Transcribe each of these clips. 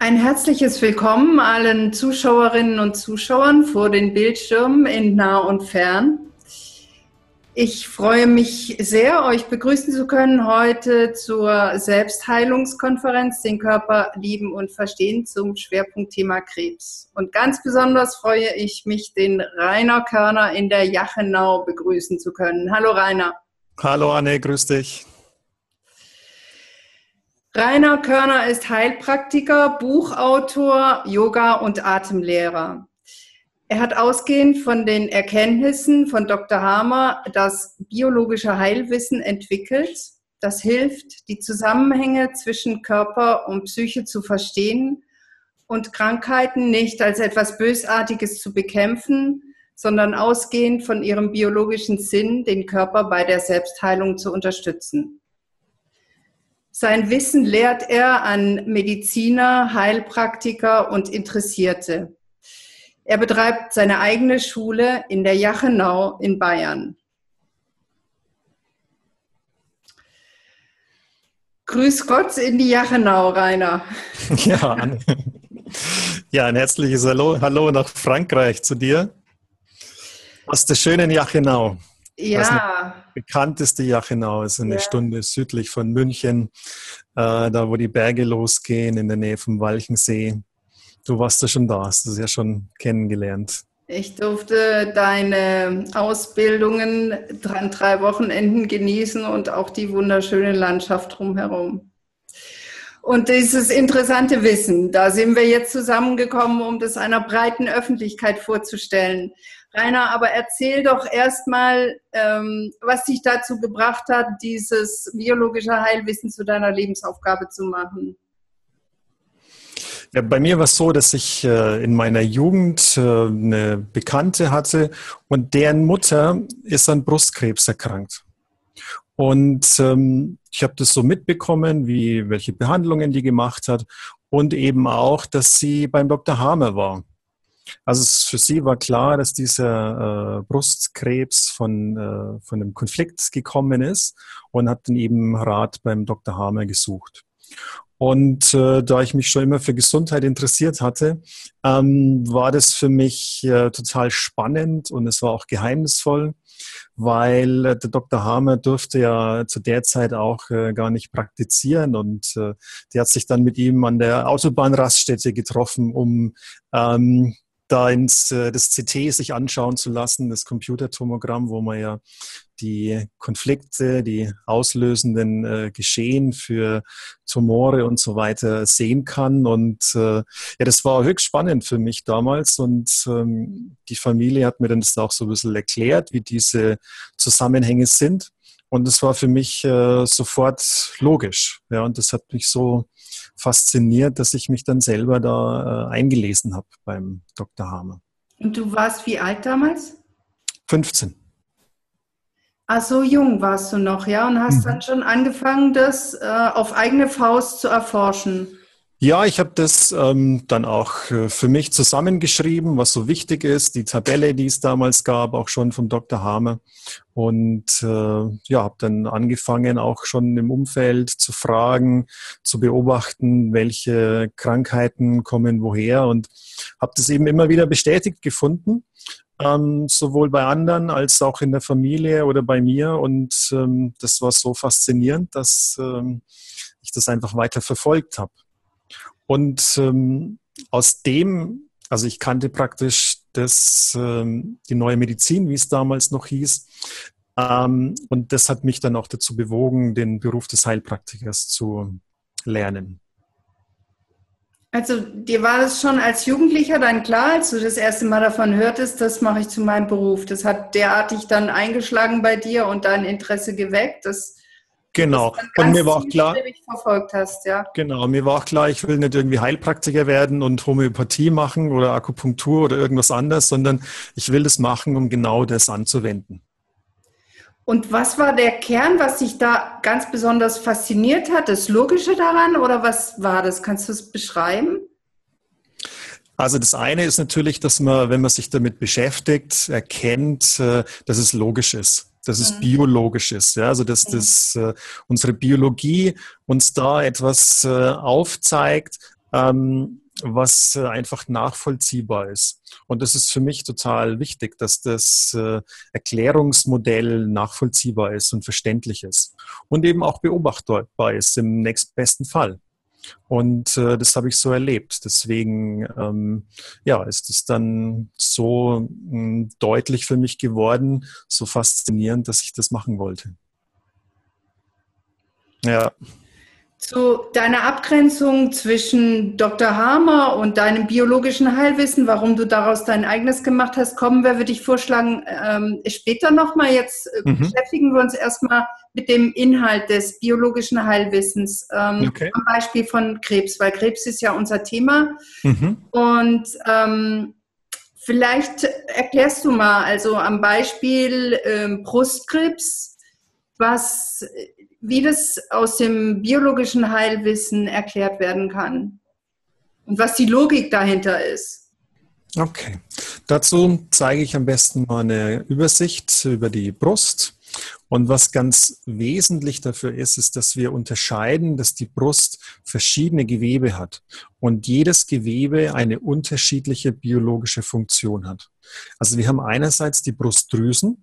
Ein herzliches Willkommen allen Zuschauerinnen und Zuschauern vor den Bildschirmen in nah und fern. Ich freue mich sehr, euch begrüßen zu können heute zur Selbstheilungskonferenz Den Körper lieben und verstehen zum Schwerpunktthema Krebs. Und ganz besonders freue ich mich, den Rainer Körner in der Jachenau begrüßen zu können. Hallo Rainer. Hallo Anne, grüß dich. Rainer Körner ist Heilpraktiker, Buchautor, Yoga- und Atemlehrer. Er hat ausgehend von den Erkenntnissen von Dr. Hamer das biologische Heilwissen entwickelt. Das hilft, die Zusammenhänge zwischen Körper und Psyche zu verstehen und Krankheiten nicht als etwas Bösartiges zu bekämpfen, sondern ausgehend von ihrem biologischen Sinn, den Körper bei der Selbstheilung zu unterstützen. Sein Wissen lehrt er an Mediziner, Heilpraktiker und Interessierte. Er betreibt seine eigene Schule in der Jachenau in Bayern. Grüß Gott in die Jachenau, Rainer. Ja, Anne. Ja, ein herzliches Hallo nach Frankreich zu dir. Aus der schönen Jachenau. Ja. Das bekannteste Jachenau ist eine Stunde südlich von München, da wo die Berge losgehen, in der Nähe vom Walchensee. Du warst ja schon da, hast es ja schon kennengelernt. Ich durfte deine Ausbildungen an 3 Wochenenden genießen und auch die wunderschöne Landschaft drumherum. Und dieses interessante Wissen, da sind wir jetzt zusammengekommen, um das einer breiten Öffentlichkeit vorzustellen. Rainer, aber erzähl doch erstmal, was dich dazu gebracht hat, dieses biologische Heilwissen zu deiner Lebensaufgabe zu machen. Ja, bei mir war es so, dass ich in meiner Jugend eine Bekannte hatte und deren Mutter ist an Brustkrebs erkrankt. Und ich habe das so mitbekommen, welche Behandlungen die gemacht hat und eben auch, dass sie beim Dr. Hamer war. Also für sie war klar, dass dieser Brustkrebs von einem Konflikt gekommen ist und hat dann eben Rat beim Dr. Hamer gesucht. Und da ich mich schon immer für Gesundheit interessiert hatte, war das für mich total spannend und es war auch geheimnisvoll, weil der Dr. Hamer durfte ja zu der Zeit auch gar nicht praktizieren und der hat sich dann mit ihm an der Autobahnraststätte getroffen, um da das CT sich anschauen zu lassen, das Computertomogramm, wo man ja die Konflikte, die auslösenden Geschehen für Tumore und so weiter sehen kann. Und ja, das war höchst spannend für mich damals. Und die Familie hat mir dann das auch so ein bisschen erklärt, wie diese Zusammenhänge sind. Und das war für mich sofort logisch. Ja, und das hat mich so fasziniert, dass ich mich dann selber da eingelesen habe beim Dr. Hamer. Und du warst wie alt damals? 15. Ach, so jung warst du noch, ja? Und hast dann schon angefangen, das auf eigene Faust zu erforschen? Ja, ich habe das dann auch für mich zusammengeschrieben, was so wichtig ist, die Tabelle, die es damals gab, auch schon vom Dr. Hamer. Und ja, habe dann angefangen, auch schon im Umfeld zu fragen, zu beobachten, welche Krankheiten kommen woher und habe das eben immer wieder bestätigt gefunden, sowohl bei anderen als auch in der Familie oder bei mir. Und das war so faszinierend, dass ich das einfach weiter verfolgt habe. Und aus dem, also ich kannte praktisch die neue Medizin, wie es damals noch hieß. Und das hat mich dann auch dazu bewogen, den Beruf des Heilpraktikers zu lernen. Also dir war das schon als Jugendlicher dann klar, als du das erste Mal davon hörtest, das mache ich zu meinem Beruf. Das hat derartig dann eingeschlagen bei dir und dein Interesse geweckt, dass Genau. du das dann Und mir war auch klar, verfolgt hast, ja. Genau, mir war auch klar, ich will nicht irgendwie Heilpraktiker werden und Homöopathie machen oder Akupunktur oder irgendwas anderes, sondern ich will das machen, um genau das anzuwenden. Und was war der Kern, was dich da ganz besonders fasziniert hat? Das Logische daran oder was war das? Kannst du es beschreiben? Also das eine ist natürlich, dass man, wenn man sich damit beschäftigt, erkennt, dass es logisch ist. Dass es biologisch ist, ja, also dass unsere Biologie uns da etwas aufzeigt, was einfach nachvollziehbar ist. Und das ist für mich total wichtig, dass das Erklärungsmodell nachvollziehbar ist und verständlich ist und eben auch beobachtbar ist im nächstbesten Fall. Und das habe ich so erlebt. Deswegen ist es dann so deutlich für mich geworden, so faszinierend, dass ich das machen wollte. Ja. Zu deiner Abgrenzung zwischen Dr. Harmer und deinem biologischen Heilwissen, warum du daraus dein eigenes gemacht hast, kommen wir, würde ich vorschlagen, später nochmal. Jetzt beschäftigen wir uns erstmal mit dem Inhalt des biologischen Heilwissens, Okay. am Beispiel von Krebs, weil Krebs ist ja unser Thema. Und vielleicht erklärst du mal, also am Beispiel Brustkrebs, wie das aus dem biologischen Heilwissen erklärt werden kann und was die Logik dahinter ist. Okay, dazu zeige ich am besten mal eine Übersicht über die Brust. Und was ganz wesentlich dafür ist, ist, dass wir unterscheiden, dass die Brust verschiedene Gewebe hat und jedes Gewebe eine unterschiedliche biologische Funktion hat. Also wir haben einerseits die Brustdrüsen,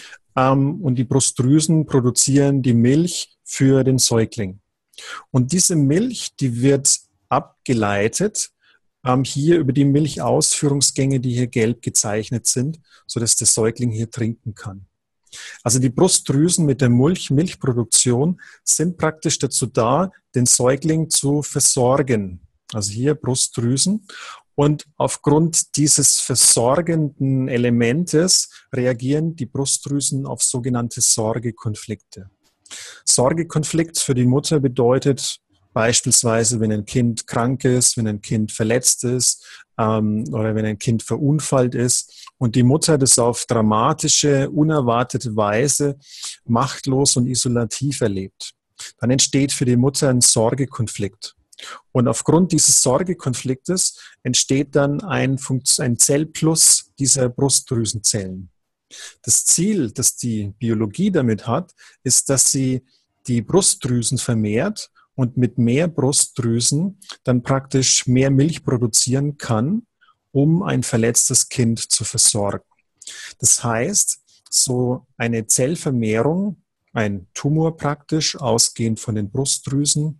und die Brustdrüsen produzieren die Milch für den Säugling. Und diese Milch, die wird abgeleitet hier über die Milchausführungsgänge, die hier gelb gezeichnet sind, sodass der Säugling hier trinken kann. Also die Brustdrüsen mit der Milchproduktion sind praktisch dazu da, den Säugling zu versorgen. Also hier Brustdrüsen. Und aufgrund dieses versorgenden Elementes reagieren die Brustdrüsen auf sogenannte Sorgekonflikte. Sorgekonflikt für die Mutter bedeutet beispielsweise, wenn ein Kind krank ist, wenn ein Kind verletzt ist oder wenn ein Kind verunfallt ist und die Mutter das auf dramatische, unerwartete Weise machtlos und isolativ erlebt. Dann entsteht für die Mutter ein Sorgekonflikt. Und aufgrund dieses Sorgekonfliktes entsteht dann ein Zellplus dieser Brustdrüsenzellen. Das Ziel, das die Biologie damit hat, ist, dass sie die Brustdrüsen vermehrt und mit mehr Brustdrüsen dann praktisch mehr Milch produzieren kann, um ein verletztes Kind zu versorgen. Das heißt, so eine Zellvermehrung, ein Tumor praktisch, ausgehend von den Brustdrüsen,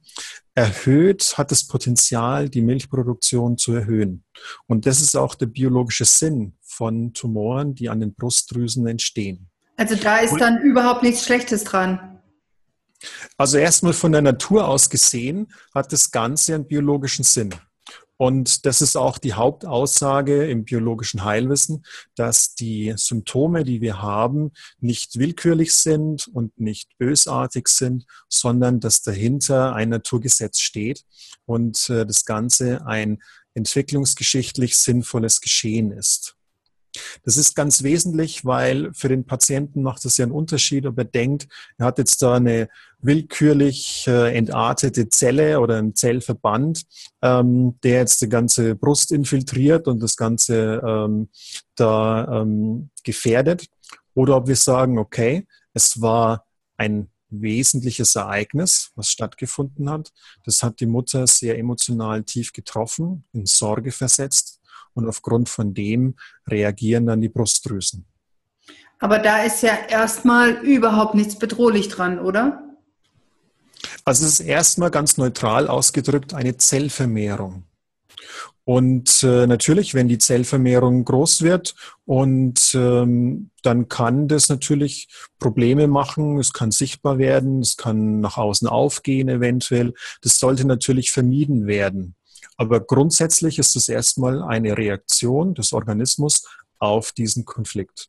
hat das Potenzial, die Milchproduktion zu erhöhen. Und das ist auch der biologische Sinn von Tumoren, die an den Brustdrüsen entstehen. Also da ist dann überhaupt nichts Schlechtes dran. Also erstmal von der Natur aus gesehen hat das Ganze einen biologischen Sinn. Und das ist auch die Hauptaussage im biologischen Heilwissen, dass die Symptome, die wir haben, nicht willkürlich sind und nicht bösartig sind, sondern dass dahinter ein Naturgesetz steht und das Ganze ein entwicklungsgeschichtlich sinnvolles Geschehen ist. Das ist ganz wesentlich, weil für den Patienten macht es ja einen Unterschied, ob er denkt, er hat jetzt da eine willkürlich entartete Zelle oder einen Zellverband, der jetzt die ganze Brust infiltriert und das Ganze gefährdet. Oder ob wir sagen, okay, es war ein wesentliches Ereignis, was stattgefunden hat. Das hat die Mutter sehr emotional tief getroffen, in Sorge versetzt. Und aufgrund von dem reagieren dann die Brustdrüsen. Aber da ist ja erstmal überhaupt nichts bedrohlich dran, oder? Also es ist erstmal ganz neutral ausgedrückt eine Zellvermehrung. Und natürlich, wenn die Zellvermehrung groß wird und dann kann das natürlich Probleme machen, es kann sichtbar werden, es kann nach außen aufgehen eventuell. Das sollte natürlich vermieden werden. Aber grundsätzlich ist es erstmal eine Reaktion des Organismus auf diesen Konflikt.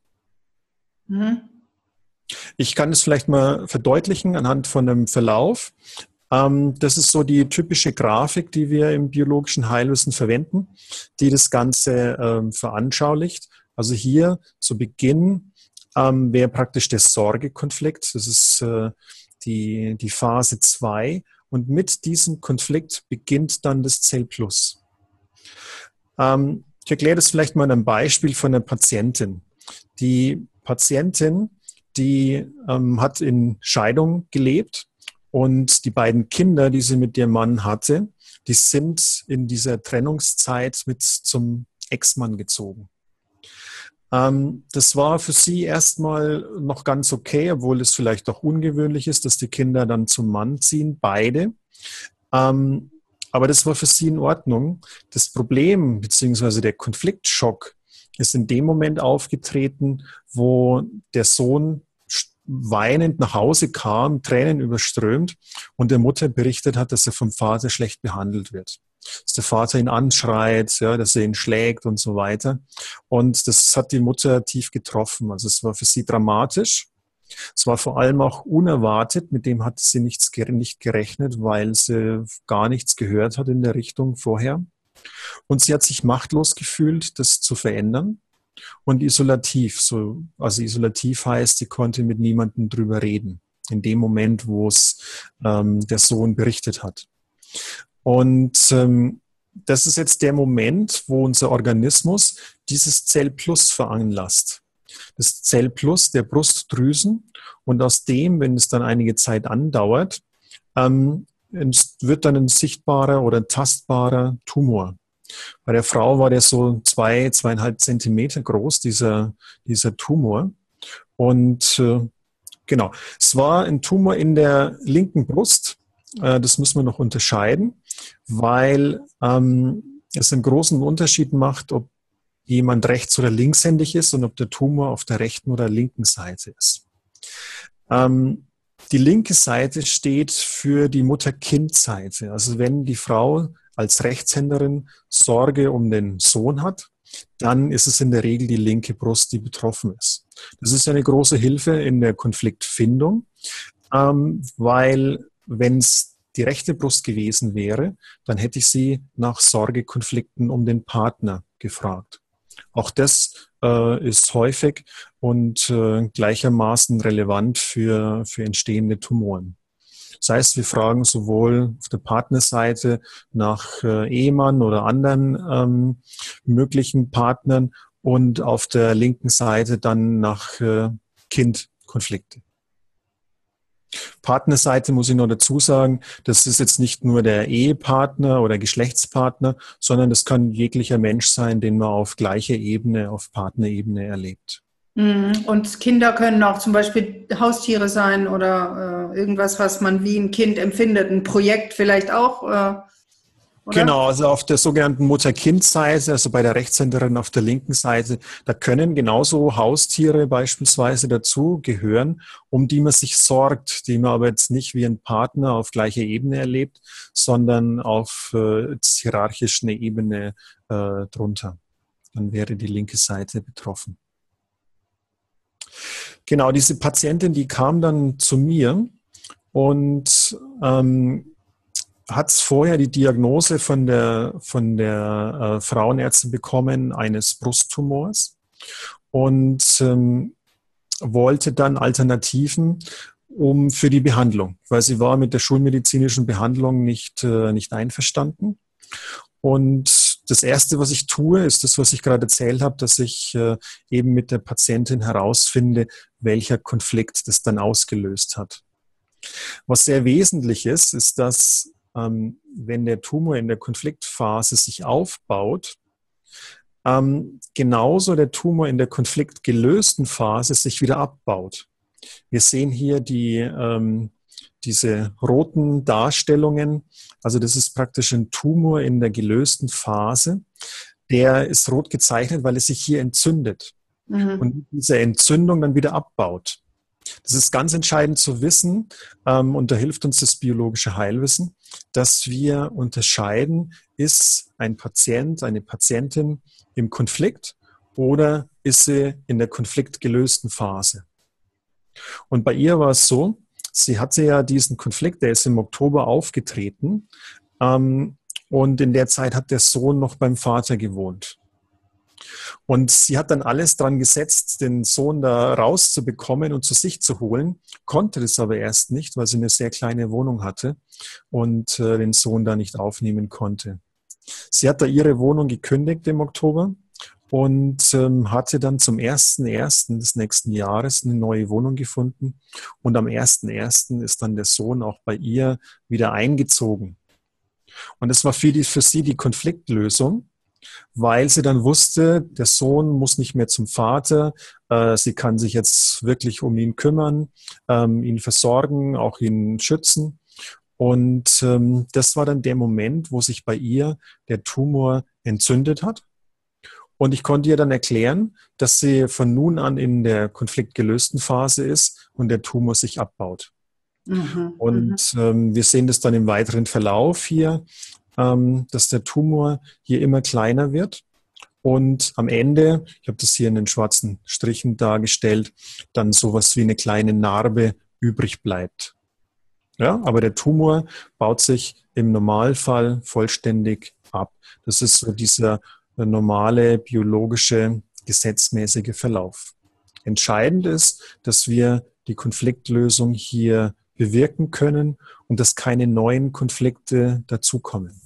Ich kann es vielleicht mal verdeutlichen anhand von einem Verlauf. Das ist so die typische Grafik, die wir im biologischen Heilwissen verwenden, die das Ganze veranschaulicht. Also hier zu Beginn wäre praktisch der Sorgekonflikt. Das ist die Phase 2. Und mit diesem Konflikt beginnt dann das Zellplus. Ich erkläre das vielleicht mal an einem Beispiel von einer Patientin. Die Patientin, die hat in Scheidung gelebt Und die beiden Kinder, die sie mit ihrem Mann hatte, die sind in dieser Trennungszeit mit zum Ex-Mann gezogen. Das war für sie erstmal noch ganz okay, obwohl es vielleicht auch ungewöhnlich ist, dass die Kinder dann zum Mann ziehen, beide. Aber das war für sie in Ordnung. Das Problem bzw. der Konfliktschock ist in dem Moment aufgetreten, wo der Sohn weinend nach Hause kam, Tränen überströmt und der Mutter berichtet hat, dass er vom Vater schlecht behandelt wird. Dass der Vater ihn anschreit, ja, dass er ihn schlägt und so weiter. Und das hat die Mutter tief getroffen. Also es war für sie dramatisch. Es war vor allem auch unerwartet, mit dem hatte sie nicht gerechnet, weil sie gar nichts gehört hat in der Richtung vorher. Und sie hat sich machtlos gefühlt, das zu verändern. Und isolativ, also isolativ heißt, sie konnte mit niemandem drüber reden, in dem Moment, wo es der Sohn berichtet hat. Und das ist jetzt der Moment, wo unser Organismus dieses Zell-Plus veranlasst. Das Zell-Plus der Brustdrüsen. Und aus dem, wenn es dann einige Zeit andauert, wird dann ein sichtbarer oder tastbarer Tumor. Bei der Frau war der so 2,5 Zentimeter groß, dieser Tumor. Und genau, es war ein Tumor in der linken Brust. Das müssen wir noch unterscheiden, weil es einen großen Unterschied macht, ob jemand rechts- oder linkshändig ist und ob der Tumor auf der rechten oder linken Seite ist. Die linke Seite steht für die Mutter-Kind-Seite. Also wenn die Frau als Rechtshänderin Sorge um den Sohn hat, dann ist es in der Regel die linke Brust, die betroffen ist. Das ist eine große Hilfe in der Konfliktfindung, weil wenn es die rechte Brust gewesen wäre, dann hätte ich sie nach Sorgekonflikten um den Partner gefragt. Auch das ist häufig und gleichermaßen relevant für entstehende Tumoren. Das heißt, wir fragen sowohl auf der Partnerseite nach Ehemann oder anderen möglichen Partnern und auf der linken Seite dann nach Kindkonflikte. Partnerseite muss ich noch dazu sagen, das ist jetzt nicht nur der Ehepartner oder Geschlechtspartner, sondern das kann jeglicher Mensch sein, den man auf gleicher Ebene, auf Partnerebene erlebt. Und Kinder können auch zum Beispiel Haustiere sein oder irgendwas, was man wie ein Kind empfindet. Ein Projekt vielleicht auch, oder? Genau, also auf der sogenannten Mutter-Kind-Seite, also bei der Rechtshänderin auf der linken Seite, da können genauso Haustiere beispielsweise dazu gehören, um die man sich sorgt, die man aber jetzt nicht wie ein Partner auf gleicher Ebene erlebt, sondern auf hierarchisch eine Ebene drunter. Dann wäre die linke Seite betroffen. Genau, diese Patientin, die kam dann zu mir und hat vorher die Diagnose von der Frauenärztin bekommen eines Brusttumors und wollte dann Alternativen für die Behandlung, weil sie war mit der schulmedizinischen Behandlung nicht einverstanden. Und das Erste, was ich tue, ist das, was ich gerade erzählt habe, dass ich eben mit der Patientin herausfinde, welcher Konflikt das dann ausgelöst hat. Was sehr wesentlich ist, ist, dass wenn der Tumor in der Konfliktphase sich aufbaut, genauso der Tumor in der konfliktgelösten Phase sich wieder abbaut. Wir sehen hier diese roten Darstellungen. Also das ist praktisch ein Tumor in der gelösten Phase. Der ist rot gezeichnet, weil es sich hier entzündet und diese Entzündung dann wieder abbaut. Das ist ganz entscheidend zu wissen und da hilft uns das biologische Heilwissen, dass wir unterscheiden, ist ein Patient, eine Patientin im Konflikt oder ist sie in der konfliktgelösten Phase. Und bei ihr war es so, sie hatte ja diesen Konflikt, der ist im Oktober aufgetreten und in der Zeit hat der Sohn noch beim Vater gewohnt. Und sie hat dann alles dran gesetzt, den Sohn da rauszubekommen und zu sich zu holen, konnte das aber erst nicht, weil sie eine sehr kleine Wohnung hatte und den Sohn da nicht aufnehmen konnte. Sie hat da ihre Wohnung gekündigt im Oktober und hatte dann zum 1.1. des nächsten Jahres eine neue Wohnung gefunden. Und am 1.1. ist dann der Sohn auch bei ihr wieder eingezogen. Und das war für sie die Konfliktlösung, weil sie dann wusste, der Sohn muss nicht mehr zum Vater, sie kann sich jetzt wirklich um ihn kümmern, ihn versorgen, auch ihn schützen. Und das war dann der Moment, wo sich bei ihr der Tumor entzündet hat. Und ich konnte ihr dann erklären, dass sie von nun an in der konfliktgelösten Phase ist und der Tumor sich abbaut. Und wir sehen das dann im weiteren Verlauf hier, dass der Tumor hier immer kleiner wird und am Ende, ich habe das hier in den schwarzen Strichen dargestellt, dann sowas wie eine kleine Narbe übrig bleibt. Ja, aber der Tumor baut sich im Normalfall vollständig ab. Das ist so dieser normale biologische, gesetzmäßige Verlauf. Entscheidend ist, dass wir die Konfliktlösung hier bewirken können und dass keine neuen Konflikte dazukommen.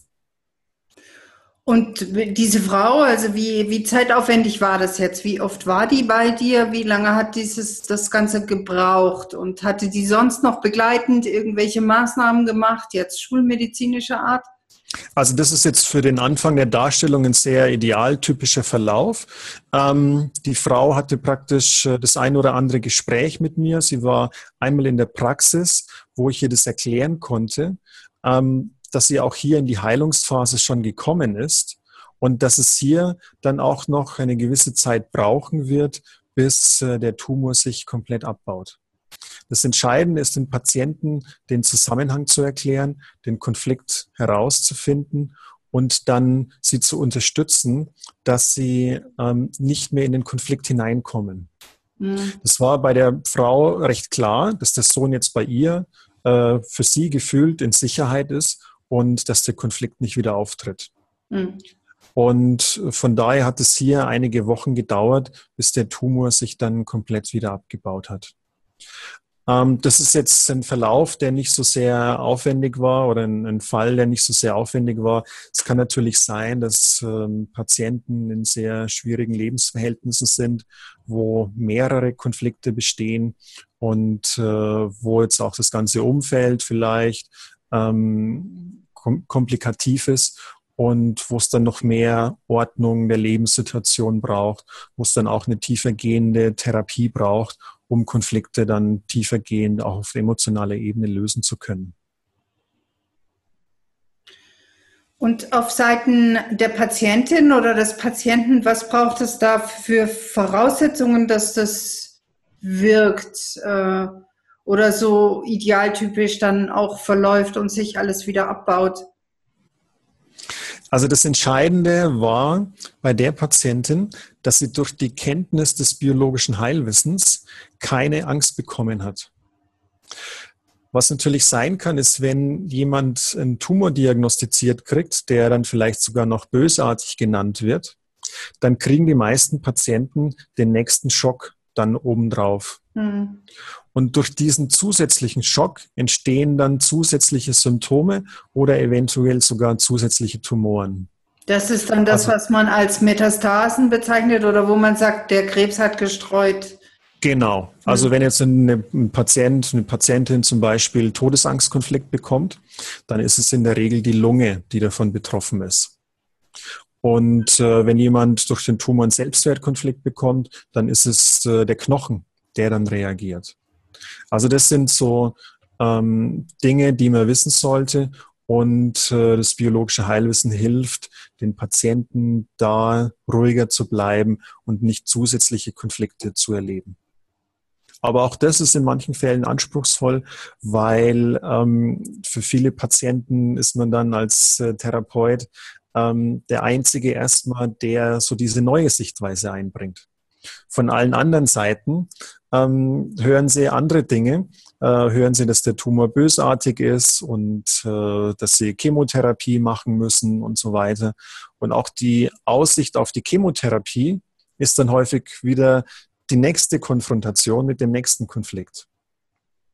Und diese Frau, also wie zeitaufwendig war das jetzt? Wie oft war die bei dir? Wie lange hat das Ganze gebraucht? Und hatte die sonst noch begleitend irgendwelche Maßnahmen gemacht, jetzt schulmedizinischer Art? Also das ist jetzt für den Anfang der Darstellung ein sehr idealtypischer Verlauf. Die Frau hatte praktisch das ein oder andere Gespräch mit mir. Sie war einmal in der Praxis, wo ich ihr das erklären konnte, dass sie auch hier in die Heilungsphase schon gekommen ist und dass es hier dann auch noch eine gewisse Zeit brauchen wird, bis der Tumor sich komplett abbaut. Das Entscheidende ist, dem Patienten den Zusammenhang zu erklären, den Konflikt herauszufinden und dann sie zu unterstützen, dass sie nicht mehr in den Konflikt hineinkommen. Das war bei der Frau recht klar, dass der Sohn jetzt bei ihr für sie gefühlt in Sicherheit ist und dass der Konflikt nicht wieder auftritt. Und von daher hat es hier einige Wochen gedauert, bis der Tumor sich dann komplett wieder abgebaut hat. Das ist jetzt ein Verlauf, der nicht so sehr aufwendig war oder ein Fall, der nicht so sehr aufwendig war. Es kann natürlich sein, dass Patienten in sehr schwierigen Lebensverhältnissen sind, wo mehrere Konflikte bestehen und wo jetzt auch das ganze Umfeld vielleicht komplikativ ist und wo es dann noch mehr Ordnung der Lebenssituation braucht, wo es dann auch eine tiefergehende Therapie braucht, um Konflikte dann tiefergehend auch auf emotionaler Ebene lösen zu können. Und auf Seiten der Patientin oder des Patienten, was braucht es da für Voraussetzungen, dass das wirkt oder so idealtypisch dann auch verläuft und sich alles wieder abbaut? Also das Entscheidende war bei der Patientin, dass sie durch die Kenntnis des biologischen Heilwissens keine Angst bekommen hat. Was natürlich sein kann, ist, wenn jemand einen Tumor diagnostiziert kriegt, der dann vielleicht sogar noch bösartig genannt wird, dann kriegen die meisten Patienten den nächsten Schock dann obendrauf. Und durch diesen zusätzlichen Schock entstehen dann zusätzliche Symptome oder eventuell sogar zusätzliche Tumoren. Das ist dann das, was man als Metastasen bezeichnet oder wo man sagt, der Krebs hat gestreut. Genau. Also wenn jetzt ein Patient, eine Patientin zum Beispiel Todesangstkonflikt bekommt, dann ist es in der Regel die Lunge, die davon betroffen ist. Und wenn jemand durch den Tumor einen Selbstwertkonflikt bekommt, dann ist es der Knochen, der dann reagiert. Also das sind so Dinge, die man wissen sollte und das biologische Heilwissen hilft, den Patienten da ruhiger zu bleiben und nicht zusätzliche Konflikte zu erleben. Aber auch das ist in manchen Fällen anspruchsvoll, weil für viele Patienten ist man dann als Therapeut der Einzige erstmal, der so diese neue Sichtweise einbringt. Von allen anderen Seiten hören Sie andere Dinge. Hören Sie, dass der Tumor bösartig ist und dass Sie Chemotherapie machen müssen und so weiter. Und auch die Aussicht auf die Chemotherapie ist dann häufig wieder die nächste Konfrontation mit dem nächsten Konflikt.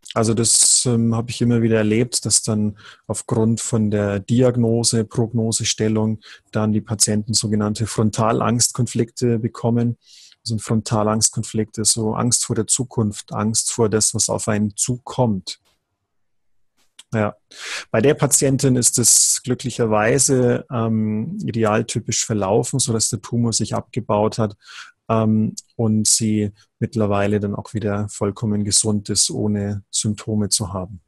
Also das habe ich immer wieder erlebt, dass dann aufgrund von der Diagnose, Prognosestellung dann die Patienten sogenannte Frontalangstkonflikte bekommen. Also ein Frontalangstkonflikt ist so Angst vor der Zukunft, Angst vor das, was auf einen zukommt. Ja, bei der Patientin ist es glücklicherweise idealtypisch verlaufen, sodass der Tumor sich abgebaut hat und sie mittlerweile dann auch wieder vollkommen gesund ist, ohne Symptome zu haben.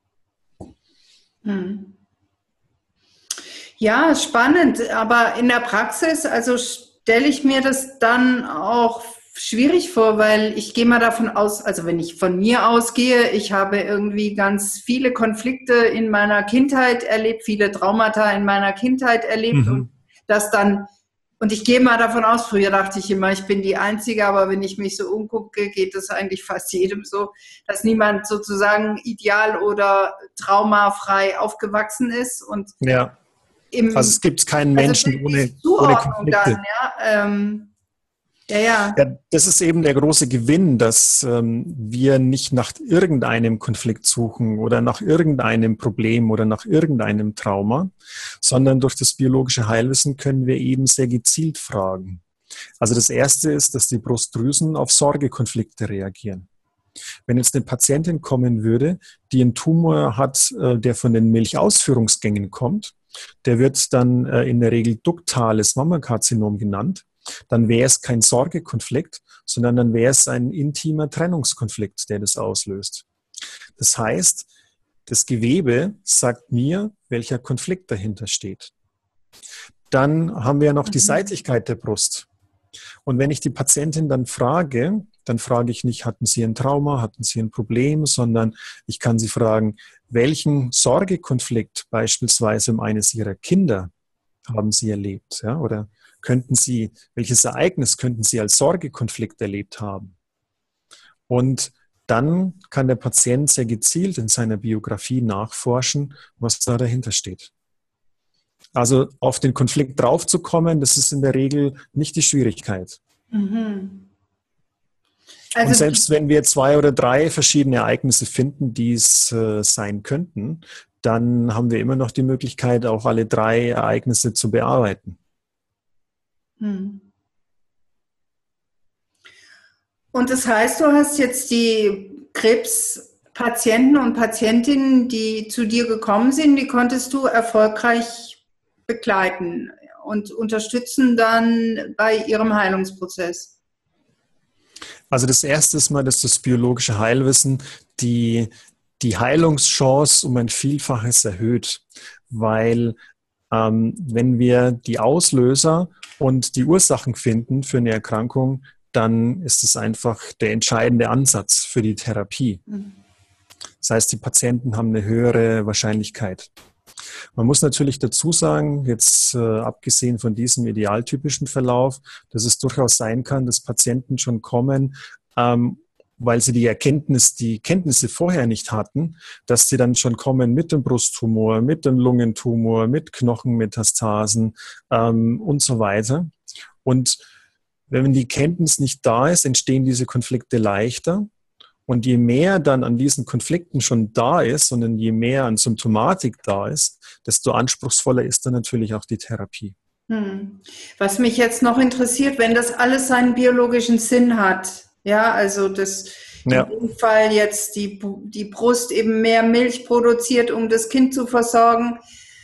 Ja, spannend, aber in der Praxis, also stelle ich mir das dann auch schwierig vor, weil ich gehe mal davon aus, also wenn ich von mir ausgehe, ich habe irgendwie ganz viele Konflikte in meiner Kindheit erlebt, viele Traumata in meiner Kindheit erlebt und das dann, und ich gehe mal davon aus, früher dachte ich immer, ich bin die Einzige, aber wenn ich mich so umgucke, geht das eigentlich fast jedem so, dass niemand sozusagen ideal oder traumafrei aufgewachsen ist und ja. Also es gibt keinen Menschen ohne Konflikte. Dann, ja. Ja, das ist eben der große Gewinn, dass wir nicht nach irgendeinem Konflikt suchen oder nach irgendeinem Problem oder nach irgendeinem Trauma, sondern durch das biologische Heilwissen können wir eben sehr gezielt fragen. Also das Erste ist, dass die Brustdrüsen auf Sorgekonflikte reagieren. Wenn jetzt eine Patientin kommen würde, die einen Tumor hat, der von den Milchausführungsgängen kommt, der wird dann in der Regel duktales Mammakarzinom genannt, dann wäre es kein Sorgekonflikt, sondern dann wäre es ein intimer Trennungskonflikt, der das auslöst. Das heißt, das Gewebe sagt mir, welcher Konflikt dahinter steht. Dann haben wir noch die Seitlichkeit der Brust. Und wenn ich die Patientin dann frage ich nicht, hatten Sie ein Trauma, hatten Sie ein Problem, sondern ich kann sie fragen, welchen Sorgekonflikt beispielsweise um eines Ihrer Kinder haben Sie erlebt? Ja? Oder welches Ereignis könnten Sie als Sorgekonflikt erlebt haben? Und dann kann der Patient sehr gezielt in seiner Biografie nachforschen, was da dahinter steht. Also auf den Konflikt draufzukommen, das ist in der Regel nicht die Schwierigkeit. Also und selbst wenn wir 2 oder 3 verschiedene Ereignisse finden, die es sein könnten, dann haben wir immer noch die Möglichkeit, auch alle 3 Ereignisse zu bearbeiten. Und das heißt, du hast jetzt die Krebspatienten und Patientinnen, die zu dir gekommen sind, die konntest du erfolgreich begleiten und unterstützen dann bei ihrem Heilungsprozess. Also das Erste ist mal, dass das biologische Heilwissen die Heilungschance um ein Vielfaches erhöht, weil wenn wir die Auslöser und die Ursachen finden für eine Erkrankung, dann ist es einfach der entscheidende Ansatz für die Therapie. Das heißt, die Patienten haben eine höhere Wahrscheinlichkeit. Man muss natürlich dazu sagen, jetzt abgesehen von diesem idealtypischen Verlauf, dass es durchaus sein kann, dass Patienten schon kommen, weil sie die Kenntnisse vorher nicht hatten, dass sie dann schon kommen mit dem Brusttumor, mit dem Lungentumor, mit Knochenmetastasen und so weiter. Und wenn die Kenntnis nicht da ist, entstehen diese Konflikte leichter. Und je mehr dann an diesen Konflikten schon da ist und je mehr an Symptomatik da ist, desto anspruchsvoller ist dann natürlich auch die Therapie. Was mich jetzt noch interessiert, wenn das alles seinen biologischen Sinn hat, ja, also das in dem Fall jetzt die Brust eben mehr Milch produziert, um das Kind zu versorgen,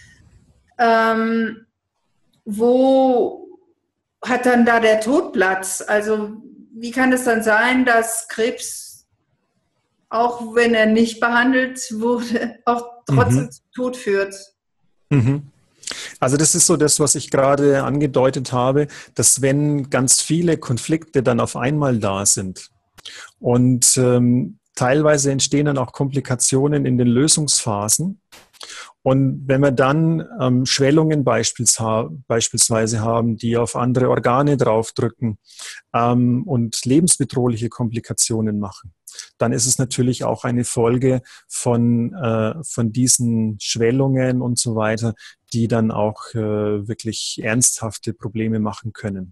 wo hat dann da der Tod Platz? Also wie kann es dann sein, dass Krebs, auch wenn er nicht behandelt wurde, auch trotzdem zum Tod führt? Also das ist so das, was ich gerade angedeutet habe, dass wenn ganz viele Konflikte dann auf einmal da sind und teilweise entstehen dann auch Komplikationen in den Lösungsphasen. Und wenn wir dann Schwellungen beispielsweise haben, die auf andere Organe draufdrücken und lebensbedrohliche Komplikationen machen, dann ist es natürlich auch eine Folge von diesen Schwellungen und so weiter, die dann auch wirklich ernsthafte Probleme machen können.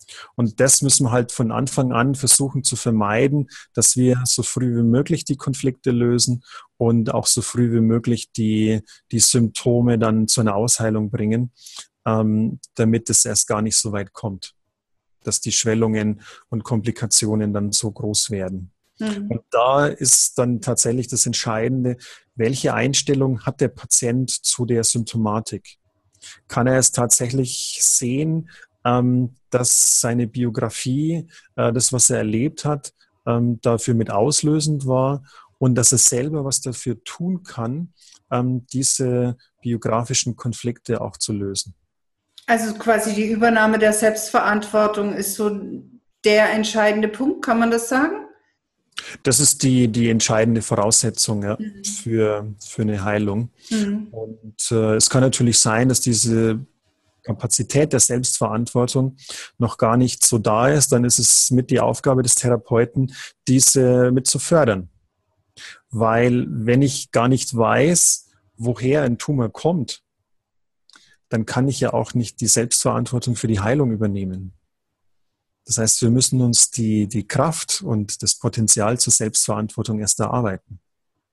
Und das müssen wir halt von Anfang an versuchen zu vermeiden, dass wir so früh wie möglich die Konflikte lösen und auch so früh wie möglich die Symptome dann zu einer Ausheilung bringen, damit es erst gar nicht so weit kommt, dass die Schwellungen und Komplikationen dann so groß werden. Und da ist dann tatsächlich das Entscheidende, welche Einstellung hat der Patient zu der Symptomatik? Kann er es tatsächlich sehen, dass seine Biografie, das, was er erlebt hat, dafür mit auslösend war und dass er selber was dafür tun kann, diese biografischen Konflikte auch zu lösen? Also quasi die Übernahme der Selbstverantwortung ist so der entscheidende Punkt, kann man das sagen? Das ist die entscheidende Voraussetzung, ja, für eine Heilung. Und es kann natürlich sein, dass diese Kapazität der Selbstverantwortung noch gar nicht so da ist. Dann ist es mit die Aufgabe des Therapeuten, diese mit zu fördern. Weil wenn ich gar nicht weiß, woher ein Tumor kommt, dann kann ich ja auch nicht die Selbstverantwortung für die Heilung übernehmen. Das heißt, wir müssen uns die Kraft und das Potenzial zur Selbstverantwortung erst erarbeiten.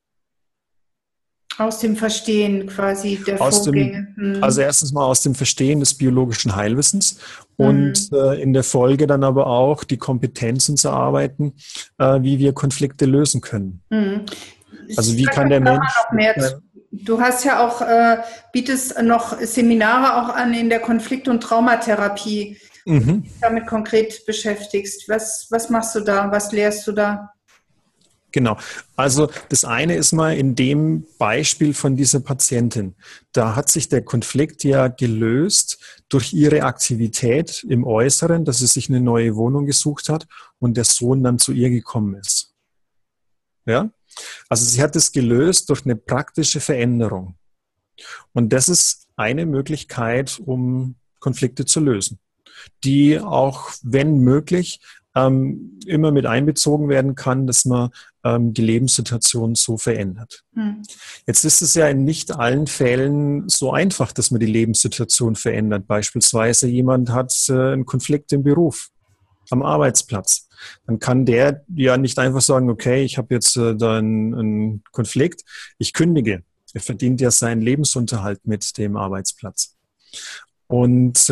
Aus dem Verstehen quasi der Vorgänge. Also erstens mal aus dem Verstehen des biologischen Heilwissens und in der Folge dann aber auch die Kompetenzen zu erarbeiten, wie wir Konflikte lösen können. Also wie kann der Mensch... Du hast ja auch, bietest noch Seminare auch an in der Konflikt- und Traumatherapie, die dich damit konkret beschäftigst. Was machst du da? Was lehrst du da? Genau. Also das eine ist mal in dem Beispiel von dieser Patientin. Da hat sich der Konflikt ja gelöst durch ihre Aktivität im Äußeren, dass sie sich eine neue Wohnung gesucht hat und der Sohn dann zu ihr gekommen ist. Ja? Also sie hat es gelöst durch eine praktische Veränderung. Und das ist eine Möglichkeit, um Konflikte zu lösen, die auch, wenn möglich, immer mit einbezogen werden kann, dass man die Lebenssituation so verändert. Jetzt ist es ja in nicht allen Fällen so einfach, dass man die Lebenssituation verändert. Beispielsweise jemand hat einen Konflikt im Beruf, am Arbeitsplatz. Dann kann der ja nicht einfach sagen, okay, ich habe jetzt da einen Konflikt, ich kündige. Er verdient ja seinen Lebensunterhalt mit dem Arbeitsplatz. Und